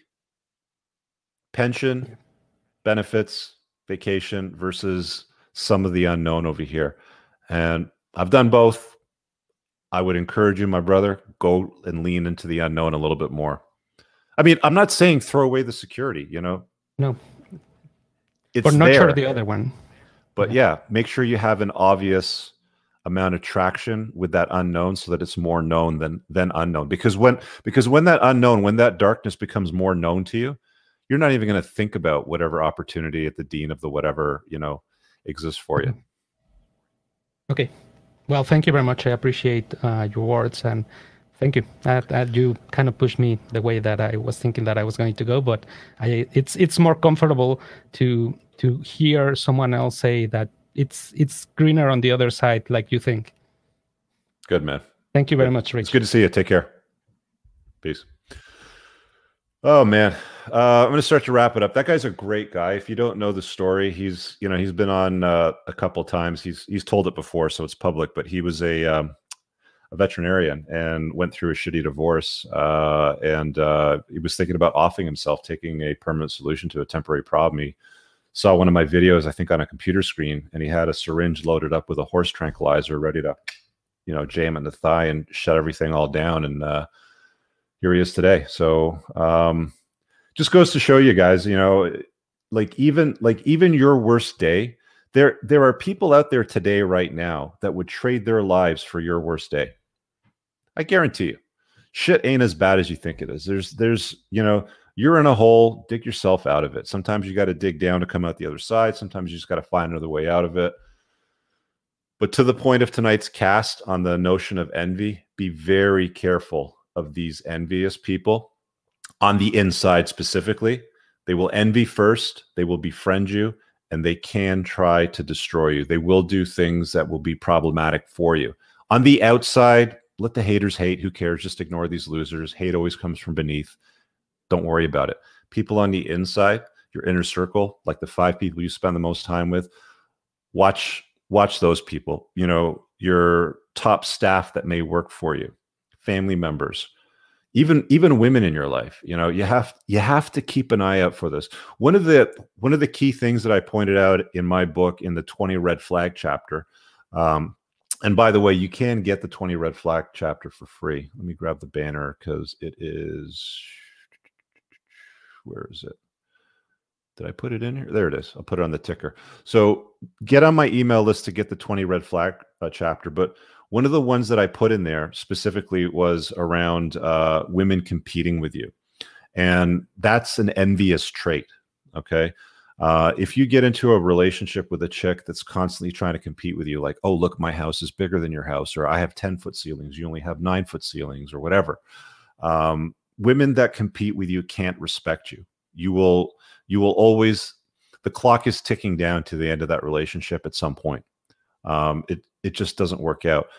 pension, benefits, vacation versus some of the unknown over here. And I've done both. I would encourage you, my brother, go and lean into the unknown a little bit more. I mean, I'm not saying throw away the security, you know. No. It's But not there. sure the other one. But yeah, make sure you have an obvious amount of traction with that unknown so that it's more known than than unknown. Because when because when that unknown, when that darkness becomes more known to you, you're not even going to think about whatever opportunity at the dean of the whatever, you know, exists for you. Okay. Well, thank you very much. I appreciate uh, your words, and thank you. That, that you kind of pushed me the way that I was thinking that I was going to go. But I, it's it's more comfortable to to hear someone else say that it's it's greener on the other side, like you think. Good, man. Thank you very Good. much, Rich. It's good to see you. Take care. Peace. Oh man, uh, I'm going to start to wrap it up. That guy's a great guy. If you don't know the story, he's you know he's been on uh, a couple times. He's he's told it before, so it's public. But he was a um, a veterinarian and went through a shitty divorce, uh, and uh, he was thinking about offing himself, taking a permanent solution to a temporary problem. He saw one of my videos, I think, on a computer screen, and he had a syringe loaded up with a horse tranquilizer, ready to you know, jam in the thigh and shut everything all down. And uh, here he is today. So um, just goes to show you guys, you know, like even like even your worst day, there there are people out there today right now that would trade their lives for your worst day. I guarantee you, shit ain't as bad as you think it is. There's there's you know, you're in a hole, dig yourself out of it. Sometimes you got to dig down to come out the other side. Sometimes you just got to find another way out of it. But to the point of tonight's cast on the notion of envy, be very careful of these envious people on the inside specifically. They will envy first, they will befriend you, and they can try to destroy you. They will do things that will be problematic for you. On the outside, let the haters hate. Who cares? Just ignore these losers. Hate always comes from beneath. Don't worry about it. People on the inside, your inner circle, like the five people you spend the most time with, watch watch those people. You know, your top staff that may work for you, family members, even even women in your life. You know, you have you have to keep an eye out for this. One of the one of the key things that I pointed out in my book in the twenty red flag chapter. Um, and by the way, you can get the twenty red flag chapter for free. Let me grab the banner because it is. Where is it? Did I put it in here? There it is. I'll put it on the ticker. So get on my email list to get the twenty red flag uh, chapter. But one of the ones that I put in there specifically was around uh, women competing with you. And that's an envious trait. Okay. Uh, if you get into a relationship with a chick that's constantly trying to compete with you, like, oh, look, my house is bigger than your house, or I have ten foot ceilings, you only have nine foot ceilings, or whatever. Um, women that compete with you can't respect you. You will, you will always, the clock is ticking down to the end of that relationship at some point. Um, it, it just doesn't work out.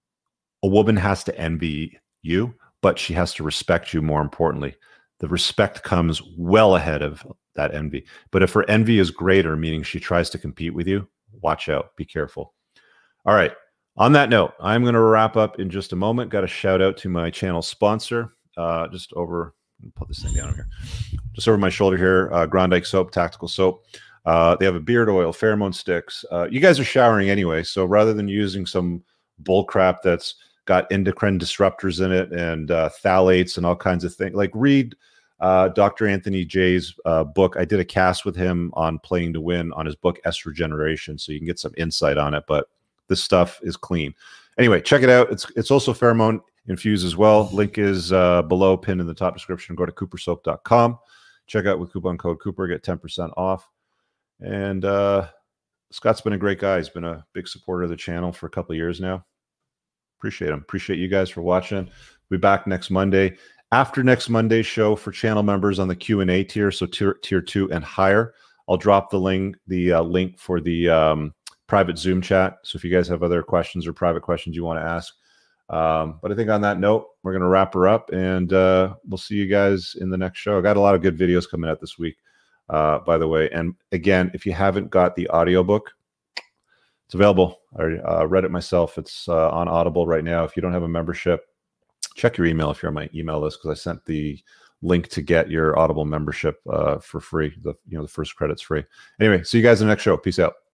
A woman has to envy you, but she has to respect you more importantly. The respect comes well ahead of that envy. But if her envy is greater, meaning she tries to compete with you, watch out, be careful. All right. On that note, I'm going to wrap up in just a moment. Got a shout out to my channel sponsor. Uh, just over, let me put this thing down over here, just over my shoulder here, uh, Grondike Soap, Tactical Soap. Uh, they have a beard oil, pheromone sticks. Uh, you guys are showering anyway, so rather than using some bull crap that's got endocrine disruptors in it and uh, phthalates and all kinds of things, like read uh, Doctor Anthony Jay's uh, book. I did a cast with him on Playing to Win on his book Estrogeneration, so you can get some insight on it. But this stuff is clean. Anyway, check it out. It's it's also pheromone infused as well. Link is uh, below, pinned in the top description. Go to cooper soap dot com. Check out with coupon code Cooper, get ten percent off. And uh, Scott's been a great guy. He's been a big supporter of the channel for a couple of years now. Appreciate him. Appreciate you guys for watching. We'll be back next Monday. After next Monday's show for channel members on the Q and A tier, so tier, tier two and higher, I'll drop the link, the uh, link for the um, private Zoom chat. So if you guys have other questions or private questions you want to ask. Um, but I think on that note, we're going to wrap her up, and uh, we'll see you guys in the next show. I got a lot of good videos coming out this week, uh, by the way. And again, if you haven't got the audiobook, it's available. I uh, read it myself. It's uh, on Audible right now. If you don't have a membership, check your email if you're on my email list, because I sent the link to get your Audible membership uh, for free. The you know the first credit's free. Anyway, see you guys in the next show. Peace out.